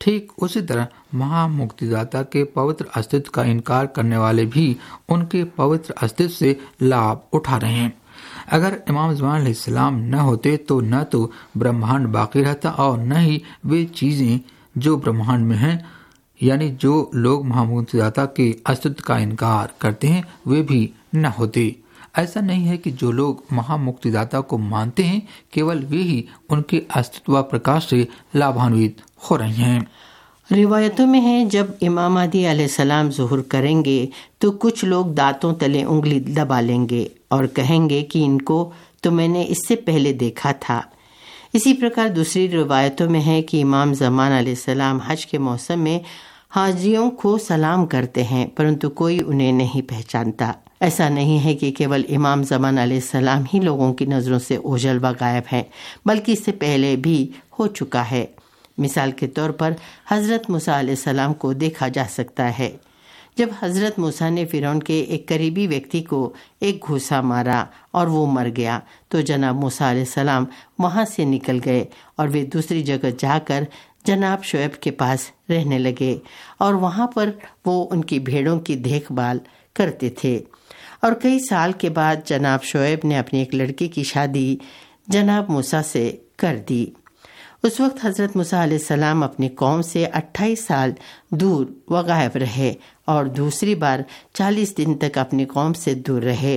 ठीक उसी तरह महामुक्तिदाता के पवित्र अस्तित्व का इनकार करने वाले भी उनके पवित्र अस्तित्व से लाभ उठा रहे हैं। अगर इमाम ज़मान अलैहिस्सलाम न होते तो न तो ब्रह्मांड बाकी रहता और न ही वे चीजें जो ब्रह्मांड में हैं, यानी जो लोग महामुक्तिदाता के अस्तित्व का इनकार करते हैं, वे भी न होते। ऐसा नहीं है कि जो लोग महामुक्तिदाता को मानते हैं केवल वे ही उनके अस्तित्व व प्रकाश से लाभान्वित हो रहे हैं। रिवायतों में है जब इमाम महदी अलैहिस्सलाम ज़ुहूर करेंगे तो कुछ लोग दांतों तले उंगली दबा लेंगे और कहेंगे कि इनको तो मैंने इससे पहले देखा था। इसी प्रकार दूसरी रिवायतों में है कि इमाम ज़मान अलैहिस्सलाम हज के मौसम में हाजियों को सलाम करते हैं परंतु कोई उन्हें नहीं पहचानता। ऐसा नहीं है कि केवल इमाम ज़मान अलैहिस्सलाम ही लोगों की नज़रों से ओझल व गायब है, बल्कि इससे पहले भी हो चुका है। मिसाल के तौर पर हज़रत मूसा अलैहिस्सलाम को देखा जा सकता है। जब हज़रत मूसा ने फ़िरौन के एक करीबी व्यक्ति को एक घूसा मारा और वो मर गया तो जनाब मूसा अलैहिस्सलाम वहाँ से निकल गए और वे दूसरी जगह जाकर जनाब शुएब के पास रहने लगे और वहाँ पर वो उनकी भेड़ों की देखभाल करते थे। और कई साल के बाद जनाब शुएब ने अपनी एक लड़की की शादी जनाब मूसा से कर दी। उस वक्त हज़रत मूसा अलैहिस्सलाम अपनी कौम से अट्ठाईस साल दूर व गायब रहे और दूसरी बार चालीस दिन तक अपनी कौम से दूर रहे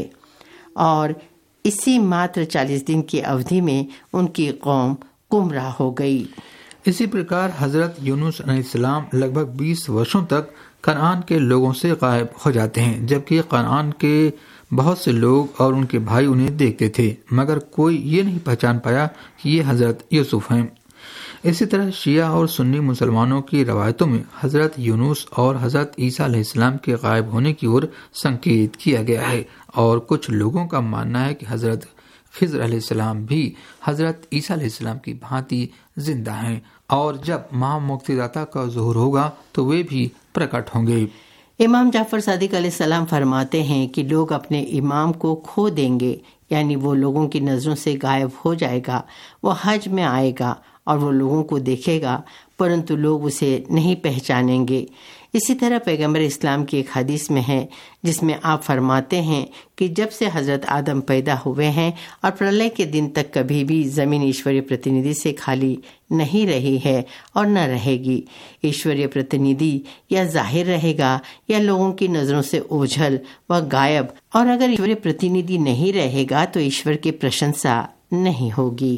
और इसी मात्र चालीस दिन की अवधि में उनकी कौम गुमराह हो गई। इसी प्रकार हजरत यूनुस अलैहिस्सलाम लगभग बीस वर्षों तक कनान के लोगों से गायब हो जाते हैं, जबकि कनान के बहुत से लोग और उनके भाई उन्हें देखते थे मगर कोई ये नहीं पहचान पाया कि ये हजरत यूसुफ हैं। इसी तरह शिया और सुन्नी मुसलमानों की रवायतों में हजरत यूनुस और हजरत ईसा अलैहिस्सलाम के गायब होने की ओर संकेत किया गया है और कुछ लोगों का मानना है कि हजरत खिज़र अलैहिस्सलाम भी हजरत ईसा अलैहिस्सलाम की भांति जिंदा हैं और जब महामुक्तिदाता का ज़ुहूर होगा तो वे भी प्रकट होंगे। इमाम जाफर सादिक अलैहिस्सलाम फरमाते हैं कि लोग अपने इमाम को खो देंगे, यानी वो लोगों की नज़रों से गायब हो जाएगा। वो हज में आएगा और वो लोगों को देखेगा परंतु लोग उसे नहीं पहचानेंगे। इसी तरह पैगंबर इस्लाम की एक हदीस में है जिसमें आप फरमाते हैं कि जब से हज़रत आदम पैदा हुए हैं और प्रलय के दिन तक कभी भी ज़मीन ईश्वरीय प्रतिनिधि से खाली नहीं रही है और न रहेगी। ईश्वरीय प्रतिनिधि या जाहिर रहेगा या लोगों की नज़रों से ओझल व गायब, और अगर ईश्वरीय प्रतिनिधि नहीं रहेगा तो ईश्वर की प्रशंसा नहीं होगी।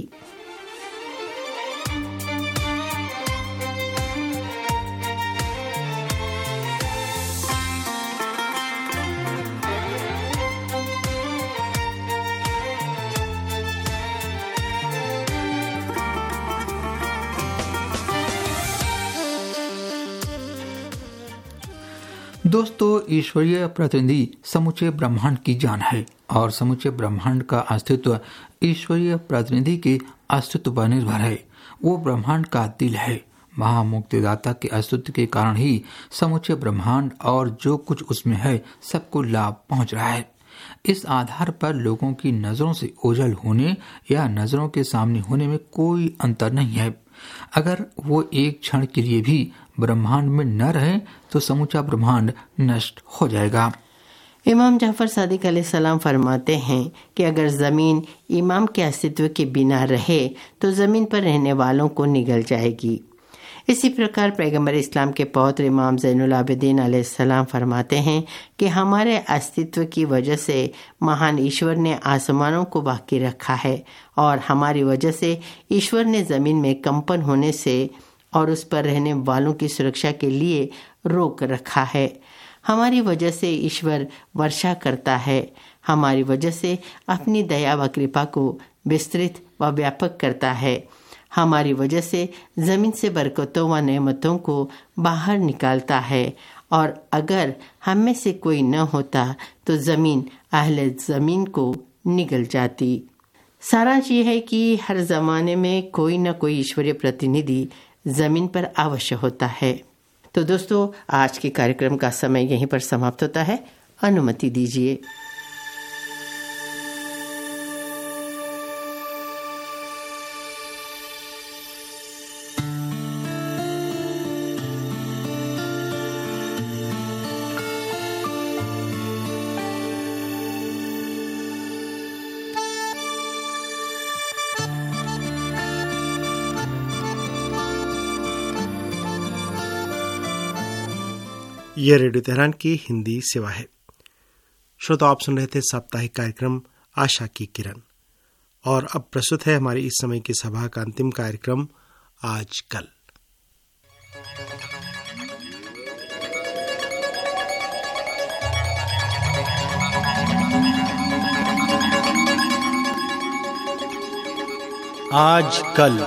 दोस्तों, ईश्वरीय प्रतिनिधि समूचे ब्रह्मांड की जान है और समूचे ब्रह्मांड का अस्तित्व ईश्वरीय प्रतिनिधि के अस्तित्व पर निर्भर है। वो ब्रह्मांड का दिल है। महामुक्तिदाता के अस्तित्व के कारण ही समूचे ब्रह्मांड और जो कुछ उसमें है सबको लाभ पहुंच रहा है। इस आधार पर लोगों की नजरों से ओझल होने या नजरों के सामने होने में कोई अंतर नहीं है। अगर वो एक क्षण के लिए भी ब्रह्मांड में न रहे तो समूचा ब्रह्मांड नष्ट हो जाएगा। इमाम जाफर सादिक अलैहिस्सलाम फरमाते हैं कि अगर ज़मीन इमाम के अस्तित्व के बिना रहे तो ज़मीन पर रहने वालों को निगल जाएगी। इसी प्रकार पैगंबर इस्लाम के पौत्र इमाम ज़ैनुल आबिदीन अलैहिस्सलाम फरमाते हैं कि हमारे अस्तित्व की वजह से महान ईश्वर ने आसमानों को बाकी रखा है और हमारी वजह से ईश्वर ने ज़मीन में कंपन होने से और उस पर रहने वालों की सुरक्षा के लिए रोक रखा है। हमारी वजह से ईश्वर वर्षा करता है। हमारी वजह से अपनी दया व कृपा को विस्तृत व व्यापक करता है। हमारी वजह से ज़मीन से बरकतों व नेमतों को बाहर निकालता है और अगर हम में से कोई न होता तो ज़मीन अहले ज़मीन को निगल जाती। सारांश ये है कि हर ज़माने में कोई न कोई ईश्वरीय प्रतिनिधि ज़मीन पर अवश्य होता है। तो दोस्तों, आज के कार्यक्रम का समय यहीं पर समाप्त होता है। अनुमति दीजिए। यह रेडियो तेहरान की हिंदी सेवा है। श्रोता, आप सुन रहे थे साप्ताहिक कार्यक्रम आशा की किरण, और अब प्रस्तुत है हमारी इस समय की सभा का अंतिम कार्यक्रम आज कल। आज कल।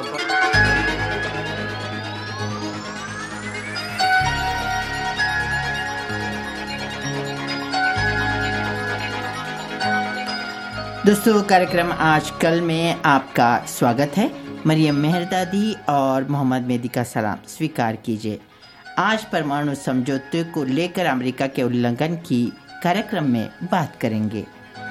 दोस्तों, कार्यक्रम आज कल में आपका स्वागत है। मरियम मेहरदादी और मोहम्मद मेहदी का सलाम स्वीकार कीजिए। आज परमाणु समझौते को लेकर अमेरिका के उल्लंघन की कार्यक्रम में बात करेंगे।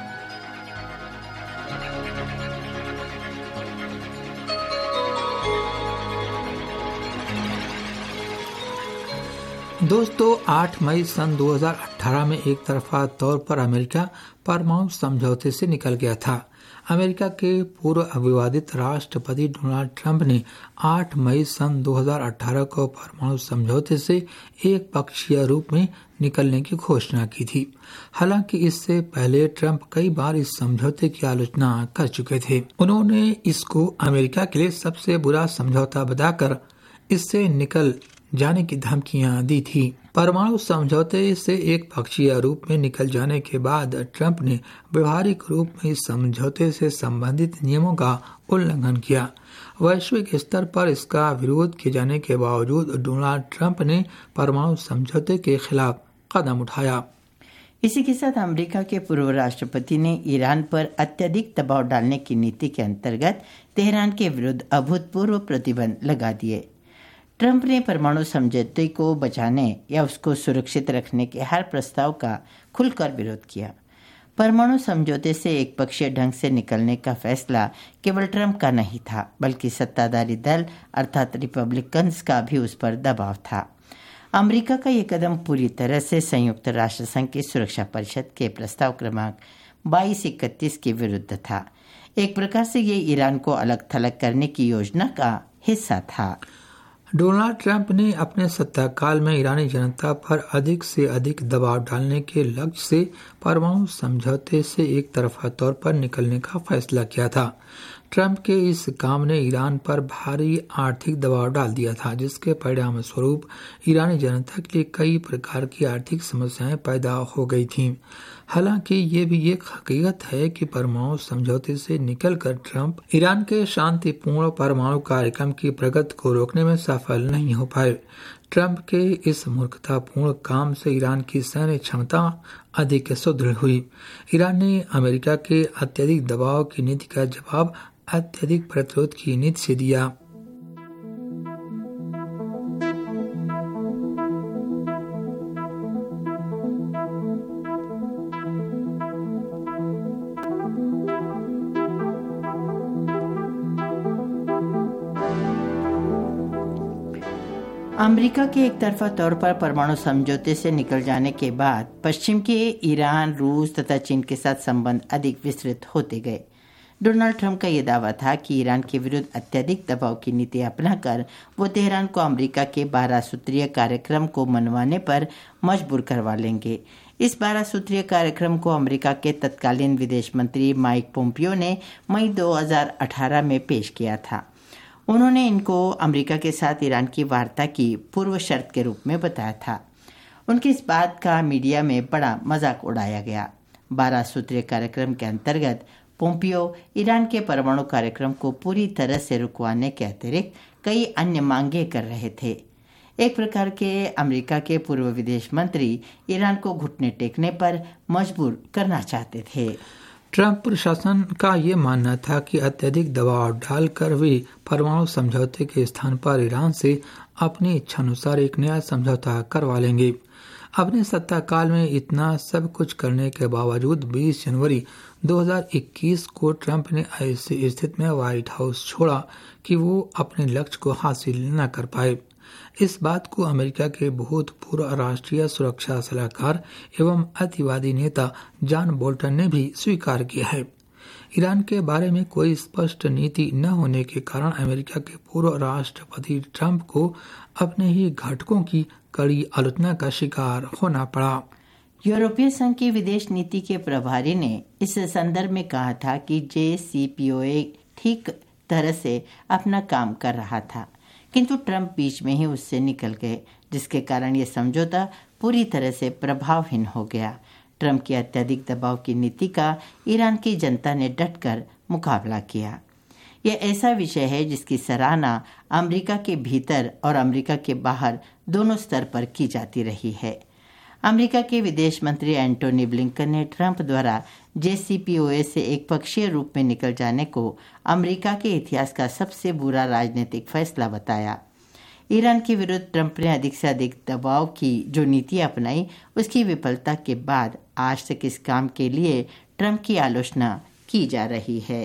दोस्तों, आठ मई सन दो हज़ार अठारह में एक तरफा तौर पर अमेरिका परमाणु समझौते से निकल गया था। अमेरिका के पूर्व अविवादित राष्ट्रपति डोनाल्ड ट्रंप ने आठ मई सन दो हज़ार अठारह को परमाणु समझौते से एक पक्षीय रूप में निकलने की घोषणा की थी। हालांकि इससे पहले ट्रंप कई बार इस समझौते की आलोचना कर चुके थे। उन्होंने इसको अमेरिका के लिए सबसे बुरा समझौता बताकर इससे निकल जाने की धमकियां दी थी। परमाणु समझौते से एक पक्षीय रूप में निकल जाने के बाद ट्रंप ने व्यवहारिक रूप में इस समझौते से संबंधित नियमों का उल्लंघन किया। वैश्विक स्तर पर इसका विरोध किए जाने के बावजूद डोनाल्ड ट्रंप ने परमाणु समझौते के खिलाफ कदम उठाया। इसी के साथ अमेरिका के पूर्व राष्ट्रपति ने ईरान पर अत्यधिक दबाव डालने की नीति के अंतर्गत तेहरान के विरुद्ध अभूतपूर्व प्रतिबंध लगा दिए। ट्रंप ने परमाणु समझौते को बचाने या उसको सुरक्षित रखने के हर प्रस्ताव का खुलकर विरोध किया। परमाणु समझौते से एक पक्षीय ढंग से निकलने का फैसला केवल ट्रंप का नहीं था, बल्कि सत्ताधारी दल अर्थात रिपब्लिकन्स का भी उस पर दबाव था। अमेरिका का ये कदम पूरी तरह से संयुक्त राष्ट्र संघ की सुरक्षा परिषद के प्रस्ताव क्रमांक बाईस इकतीस के विरुद्ध था। एक प्रकार से ये ईरान को अलग थलग करने की योजना का हिस्सा था। डोनाल्ड ट्रंप ने अपने सत्ताकाल में ईरानी जनता पर अधिक से अधिक दबाव डालने के लक्ष्य से परमाणु समझौते से एक तरफा तौर पर निकलने का फैसला किया था। ट्रंप के इस काम ने ईरान पर भारी आर्थिक दबाव डाल दिया था, जिसके परिणाम स्वरूप ईरानी जनता के लिए कई प्रकार की आर्थिक समस्याएं पैदा हो गई थीं। हालांकि ये भी एक हकीकत है कि परमाणु समझौते से निकलकर ट्रंप ईरान के शांतिपूर्ण परमाणु कार्यक्रम की प्रगति को रोकने में सफल नहीं हो पाए। ट्रंप के इस मूर्खतापूर्ण काम से ईरान की सैन्य क्षमता अधिक सुदृढ़ हुई। ईरान ने अमेरिका के अत्यधिक दबाव की नीति का जवाब अत्यधिक प्रतिरोध की नीति से दिया। अमेरिका के एक तरफा तौर पर परमाणु समझौते से निकल जाने के बाद पश्चिम के ईरान, रूस तथा चीन के साथ संबंध अधिक विस्तृत होते गए। डोनाल्ड ट्रंप का यह दावा था कि ईरान के विरुद्ध अत्यधिक दबाव की नीति अपनाकर वो तेहरान को अमेरिका के बारह सूत्रीय कार्यक्रम को मनवाने पर मजबूर करवा लेंगे। इस बारह सूत्रीय कार्यक्रम को अमेरिका के तत्कालीन विदेश मंत्री माइक पोम्पियो ने मई दो हज़ार अठारह में पेश किया था। उन्होंने इनको अमेरिका के साथ ईरान की वार्ता की पूर्व शर्त के रूप में बताया था। उनकी इस बात का मीडिया में बड़ा मजाक उड़ाया गया। बारह सूत्रीय कार्यक्रम के अंतर्गत पोम्पियो ईरान के परमाणु कार्यक्रम को पूरी तरह से रुकवाने के अतिरिक्त कई अन्य मांगे कर रहे थे। एक प्रकार के अमेरिका के पूर्व विदेश मंत्री ईरान को घुटने टेकने पर मजबूर करना चाहते थे। ट्रंप प्रशासन का ये मानना था कि अत्यधिक दबाव डालकर वे परमाणु समझौते के स्थान पर ईरान से अपनी इच्छानुसार एक नया समझौता करवा लेंगे। अपने सत्ता काल में इतना सब कुछ करने के बावजूद बीस जनवरी दो हज़ार इक्कीस को ट्रंप ने ऐसी स्थिति में व्हाइट हाउस छोड़ा कि वो अपने लक्ष्य को हासिल न कर पाए। इस बात को अमेरिका के भूतपूर्व राष्ट्रीय सुरक्षा सलाहकार एवं अतिवादी नेता जॉन बोल्टन ने भी स्वीकार किया है। ईरान के बारे में कोई स्पष्ट नीति न होने के कारण अमेरिका के पूर्व राष्ट्रपति ट्रंप को अपने ही घटकों की कड़ी आलोचना का शिकार होना पड़ा। यूरोपीय संघ की विदेश नीति के प्रभारी ने इस संदर्भ में कहा था कि जे सी पी ओ ए ठीक तरह से अपना काम कर रहा था, किंतु ट्रंप बीच में ही उससे निकल गए, जिसके कारण ये समझौता पूरी तरह से प्रभावहीन हो गया। ट्रंप की अत्यधिक दबाव की नीति का ईरान की जनता ने डटकर मुकाबला किया। यह ऐसा विषय है जिसकी सराहना अमेरिका के भीतर और अमेरिका के बाहर दोनों स्तर पर की जाती रही है। अमेरिका के विदेश मंत्री एंटोनी ब्लिंकन ने ट्रंप द्वारा जे सी पी ओ ए से एक पक्षीय रूप में निकल जाने को अमेरिका के इतिहास का सबसे बुरा राजनीतिक फैसला बताया। ईरान के विरुद्ध ट्रंप ने अधिक से अधिक दबाव की जो नीति अपनाई, उसकी विफलता के बाद आज तक इस काम के लिए ट्रंप की आलोचना की जा रही है।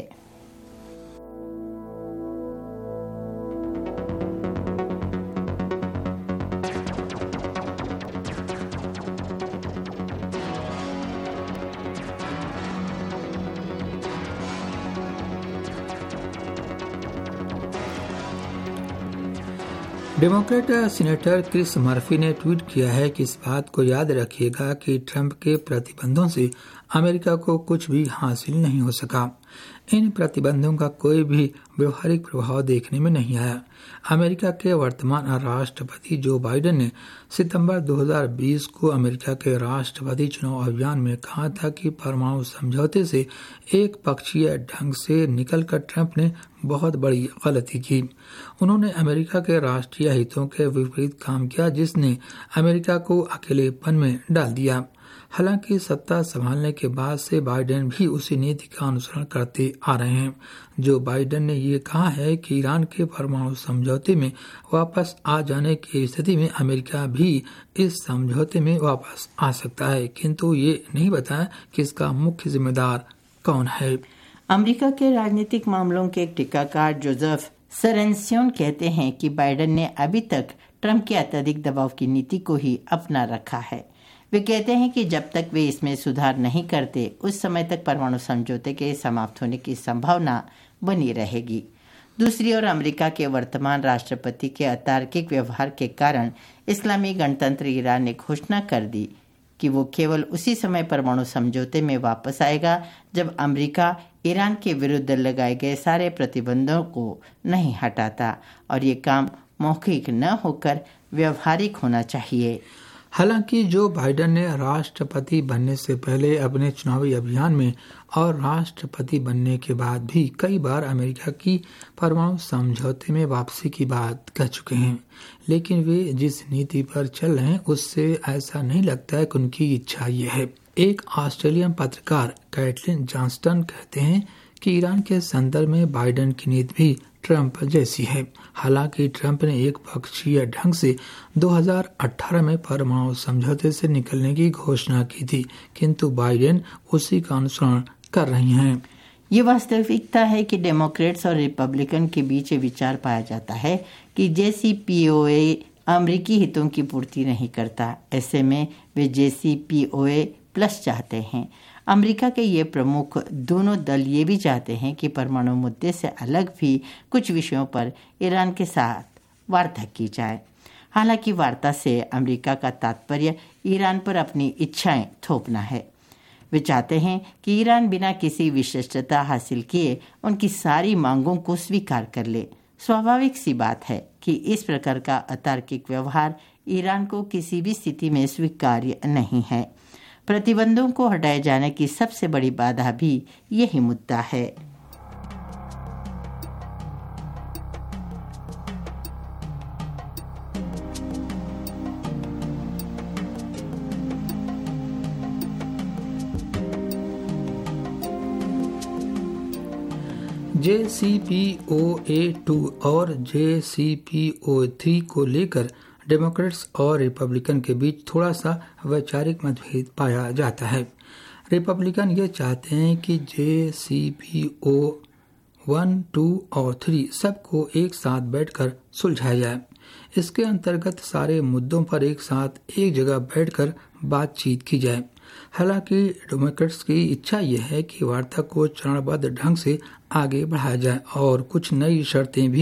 डेमोक्रेट सीनेटर क्रिस मर्फी ने ट्वीट किया है कि इस बात को याद रखिएगा कि ट्रंप के प्रतिबंधों से अमेरिका को कुछ भी हासिल नहीं हो सका। इन प्रतिबंधों का कोई भी व्यवहारिक प्रभाव देखने में नहीं आया। अमेरिका के वर्तमान राष्ट्रपति जो बाइडेन ने सितंबर दो हज़ार बीस को अमेरिका के राष्ट्रपति चुनाव अभियान में कहा था कि परमाणु समझौते से एक पक्षीय ढंग से निकलकर ट्रंप ने बहुत बड़ी गलती की। उन्होंने अमेरिका के राष्ट्रीय हितों के विपरीत काम किया, जिसने अमेरिका को अकेलेपन में डाल दिया। हालांकि सत्ता संभालने के बाद से बाइडेन भी उसी नीति का अनुसरण करते आ रहे हैं। जो बाइडेन ने ये कहा है कि ईरान के परमाणु समझौते में वापस आ जाने की स्थिति में अमेरिका भी इस समझौते में वापस आ सकता है, किंतु ये नहीं बताया कि इसका मुख्य जिम्मेदार कौन है। अमेरिका के राजनीतिक मामलों के एक टीकाकार जोसेफ सेरेंसियोन कहते हैं कि बाइडेन ने अभी तक ट्रंप के अत्यधिक दबाव की नीति को ही अपना रखा है। वे कहते हैं कि जब तक वे इसमें सुधार नहीं करते, उस समय तक परमाणु समझौते के समाप्त होने की संभावना बनी रहेगी। दूसरी ओर अमेरिका के वर्तमान राष्ट्रपति के अतार्किक व्यवहार के कारण इस्लामी गणतंत्र ईरान ने घोषणा कर दी कि वो केवल उसी समय परमाणु समझौते में वापस आएगा जब अमेरिका ईरान के विरुद्ध लगाए गए सारे प्रतिबंधों को नहीं हटाता, और ये काम मौखिक न होकर व्यवहारिक होना चाहिए। हालांकि जो बाइडेन ने राष्ट्रपति बनने से पहले अपने चुनावी अभियान में और राष्ट्रपति बनने के बाद भी कई बार अमेरिका की परमाणु समझौते में वापसी की बात कह चुके हैं, लेकिन वे जिस नीति पर चल रहे हैं उससे ऐसा नहीं लगता है कि उनकी इच्छा ये है। एक ऑस्ट्रेलियन पत्रकार कैटलिन जॉनस्टन कहते हैं कि ईरान के संदर्भ में बाइडेन की नीति भी ट्रंप जैसी है। हालांकि ट्रंप ने एक पक्षीय ढंग से दो हज़ार अठारह में परमाणु समझौते से निकलने की घोषणा की थी, किंतु बाइडेन उसी का अनुसरण कर रही हैं। ये वास्तविकता है कि डेमोक्रेट्स और रिपब्लिकन के बीच विचार पाया जाता है कि जे सी पी ओ ए अमेरिकी हितों की पूर्ति नहीं करता। ऐसे में वे जे सी पी ओ ए प्लस चाहते हैं। अमेरिका के ये प्रमुख दोनों दल ये भी चाहते हैं कि परमाणु मुद्दे से अलग भी कुछ विषयों पर ईरान के साथ वार्ता की जाए। हालांकि वार्ता से अमेरिका का तात्पर्य ईरान पर अपनी इच्छाएं थोपना है। वे चाहते हैं कि ईरान बिना किसी विशिष्टता हासिल किए उनकी सारी मांगों को स्वीकार कर ले। स्वाभाविक सी बात है कि इस प्रकार का अतार्किक व्यवहार ईरान को किसी भी स्थिति में स्वीकार्य नहीं है। प्रतिबंधों को हटाए जाने की सबसे बड़ी बाधा भी यही मुद्दा है। जे C P O A to और जे सी पी ओ थ्री को लेकर डेमोक्रेट्स और रिपब्लिकन के बीच थोड़ा सा वैचारिक मतभेद पाया जाता है। रिपब्लिकन ये चाहते हैं कि J C P O one, two और थ्री सबको एक साथ बैठकर सुलझाया जाए। इसके अंतर्गत सारे मुद्दों पर एक साथ एक जगह बैठकर बातचीत की जाए। हालांकि डेमोक्रेट्स की इच्छा यह है कि वार्ता को चरणबद्ध ढंग से आगे बढ़ाया जाए और कुछ नई शर्तें भी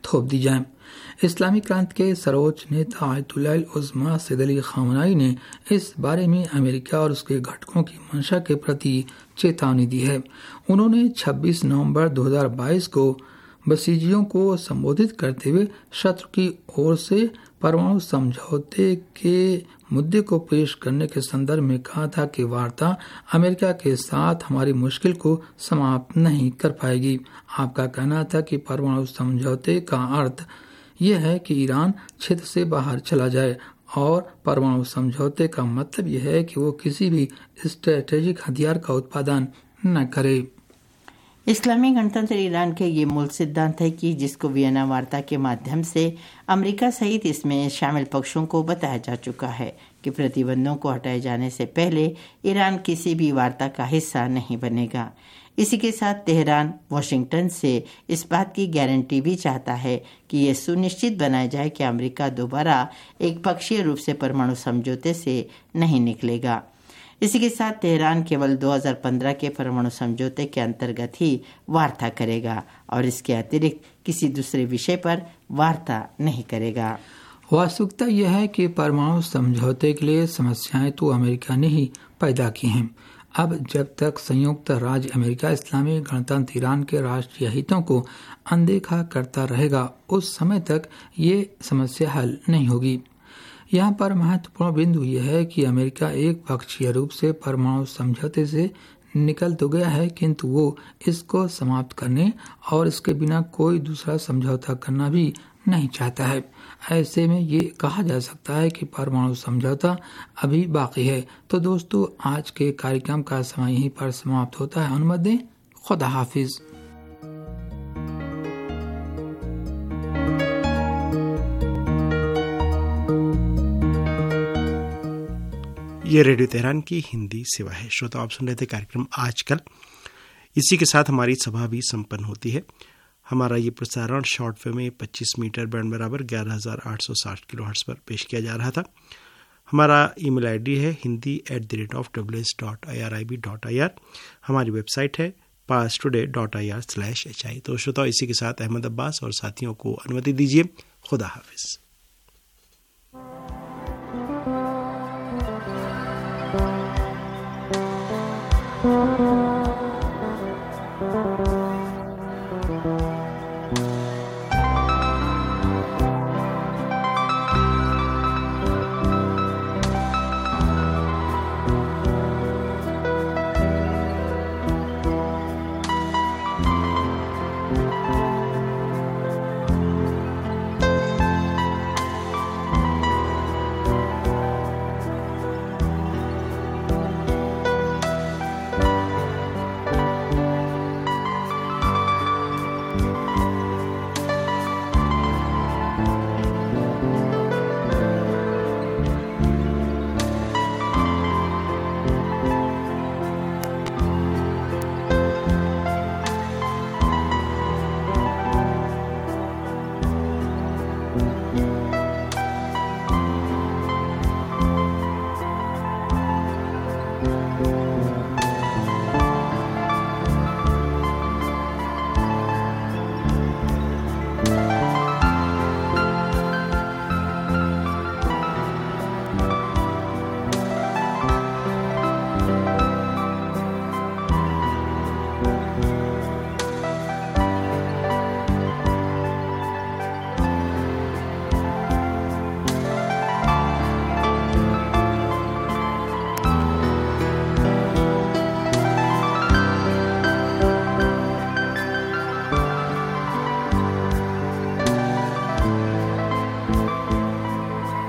थोप दी जाए। इस्लामी क्रांति के सर्वोच्च नेता Ayatollah Uzma Seyed Ali Khamenei ने इस बारे में अमेरिका और उसके घटकों की मंशा के प्रति चेतावनी दी है। उन्होंने छब्बीस नवंबर दो हज़ार बाईस को बसीजियों को संबोधित करते हुए शत्रु की ओर से परमाणु समझौते के मुद्दे को पेश करने के संदर्भ में कहा था कि वार्ता अमेरिका के साथ हमारी मुश्किल को समाप्त नहीं कर पाएगी। आपका कहना था कि परमाणु समझौते का अर्थ यह है कि ईरान क्षेत्र से बाहर चला जाए और परमाणु समझौते का मतलब यह है कि वो किसी भी स्ट्रेटेजिक हथियार का उत्पादन न करे। इस्लामी गणतंत्र ईरान के ये मूल सिद्धांत है कि जिसको वियना वार्ता के माध्यम से अमेरिका सहित इसमें शामिल पक्षों को बताया जा चुका है कि प्रतिबंधों को हटाए जाने से पहले ईरान किसी भी वार्ता का हिस्सा नहीं बनेगा। इसी के साथ तेहरान वाशिंगटन से इस बात की गारंटी भी चाहता है कि यह सुनिश्चित बनाया जाए कि अमेरिका दोबारा एक पक्षीय रूप से परमाणु समझौते से नहीं निकलेगा। इसी के साथ तेहरान केवल दो हज़ार पंद्रह के परमाणु समझौते के अंतर्गत ही वार्ता करेगा और इसके अतिरिक्त किसी दूसरे विषय पर वार्ता नहीं करेगा। वास्तविकता यह है कि परमाणु समझौते के लिए समस्याएं तो अमेरिका ने ही पैदा की हैं। अब जब तक संयुक्त राज्य अमेरिका इस्लामी गणतंत्र ईरान के राष्ट्रीय हितों को अनदेखा करता रहेगा, उस समय तक ये समस्या हल नहीं होगी। यहाँ पर महत्वपूर्ण बिंदु यह है कि अमेरिका एक पक्षीय रूप से परमाणु समझौते से निकल तो गया है, किंतु वो इसको समाप्त करने और इसके बिना कोई दूसरा समझौता करना भी नहीं चाहता है। ऐसे में ये कहा जा सकता है कि परमाणु समझौता अभी बाकी है। तो दोस्तों, आज के कार्यक्रम का समय यहीं पर समाप्त होता है। अनुमति दें। खुदा हाफिज। ये रेडियो तेहरान की हिंदी सेवा है। श्रोता, आप सुन रहे थे कार्यक्रम आजकल। इसी के साथ हमारी सभा भी संपन्न होती है। हमारा ये प्रसारण शॉर्ट वेव में पच्चीस मीटर बैंड बराबर ग्यारह हज़ार आठ सौ साठ किलो हर्ट्ज पर पेश किया जा रहा था। हमारा ईमेल आईडी है Hindi at the rate of W S dot I R I B dot I R. हमारी वेबसाइट है Pars today dot I R slash H I. तो श्रोता, इसी के साथ अहमद अब्बास और साथियों को अनुमति दीजिए। खुदा हाफिज।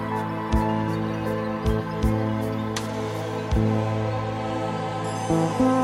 Thank you.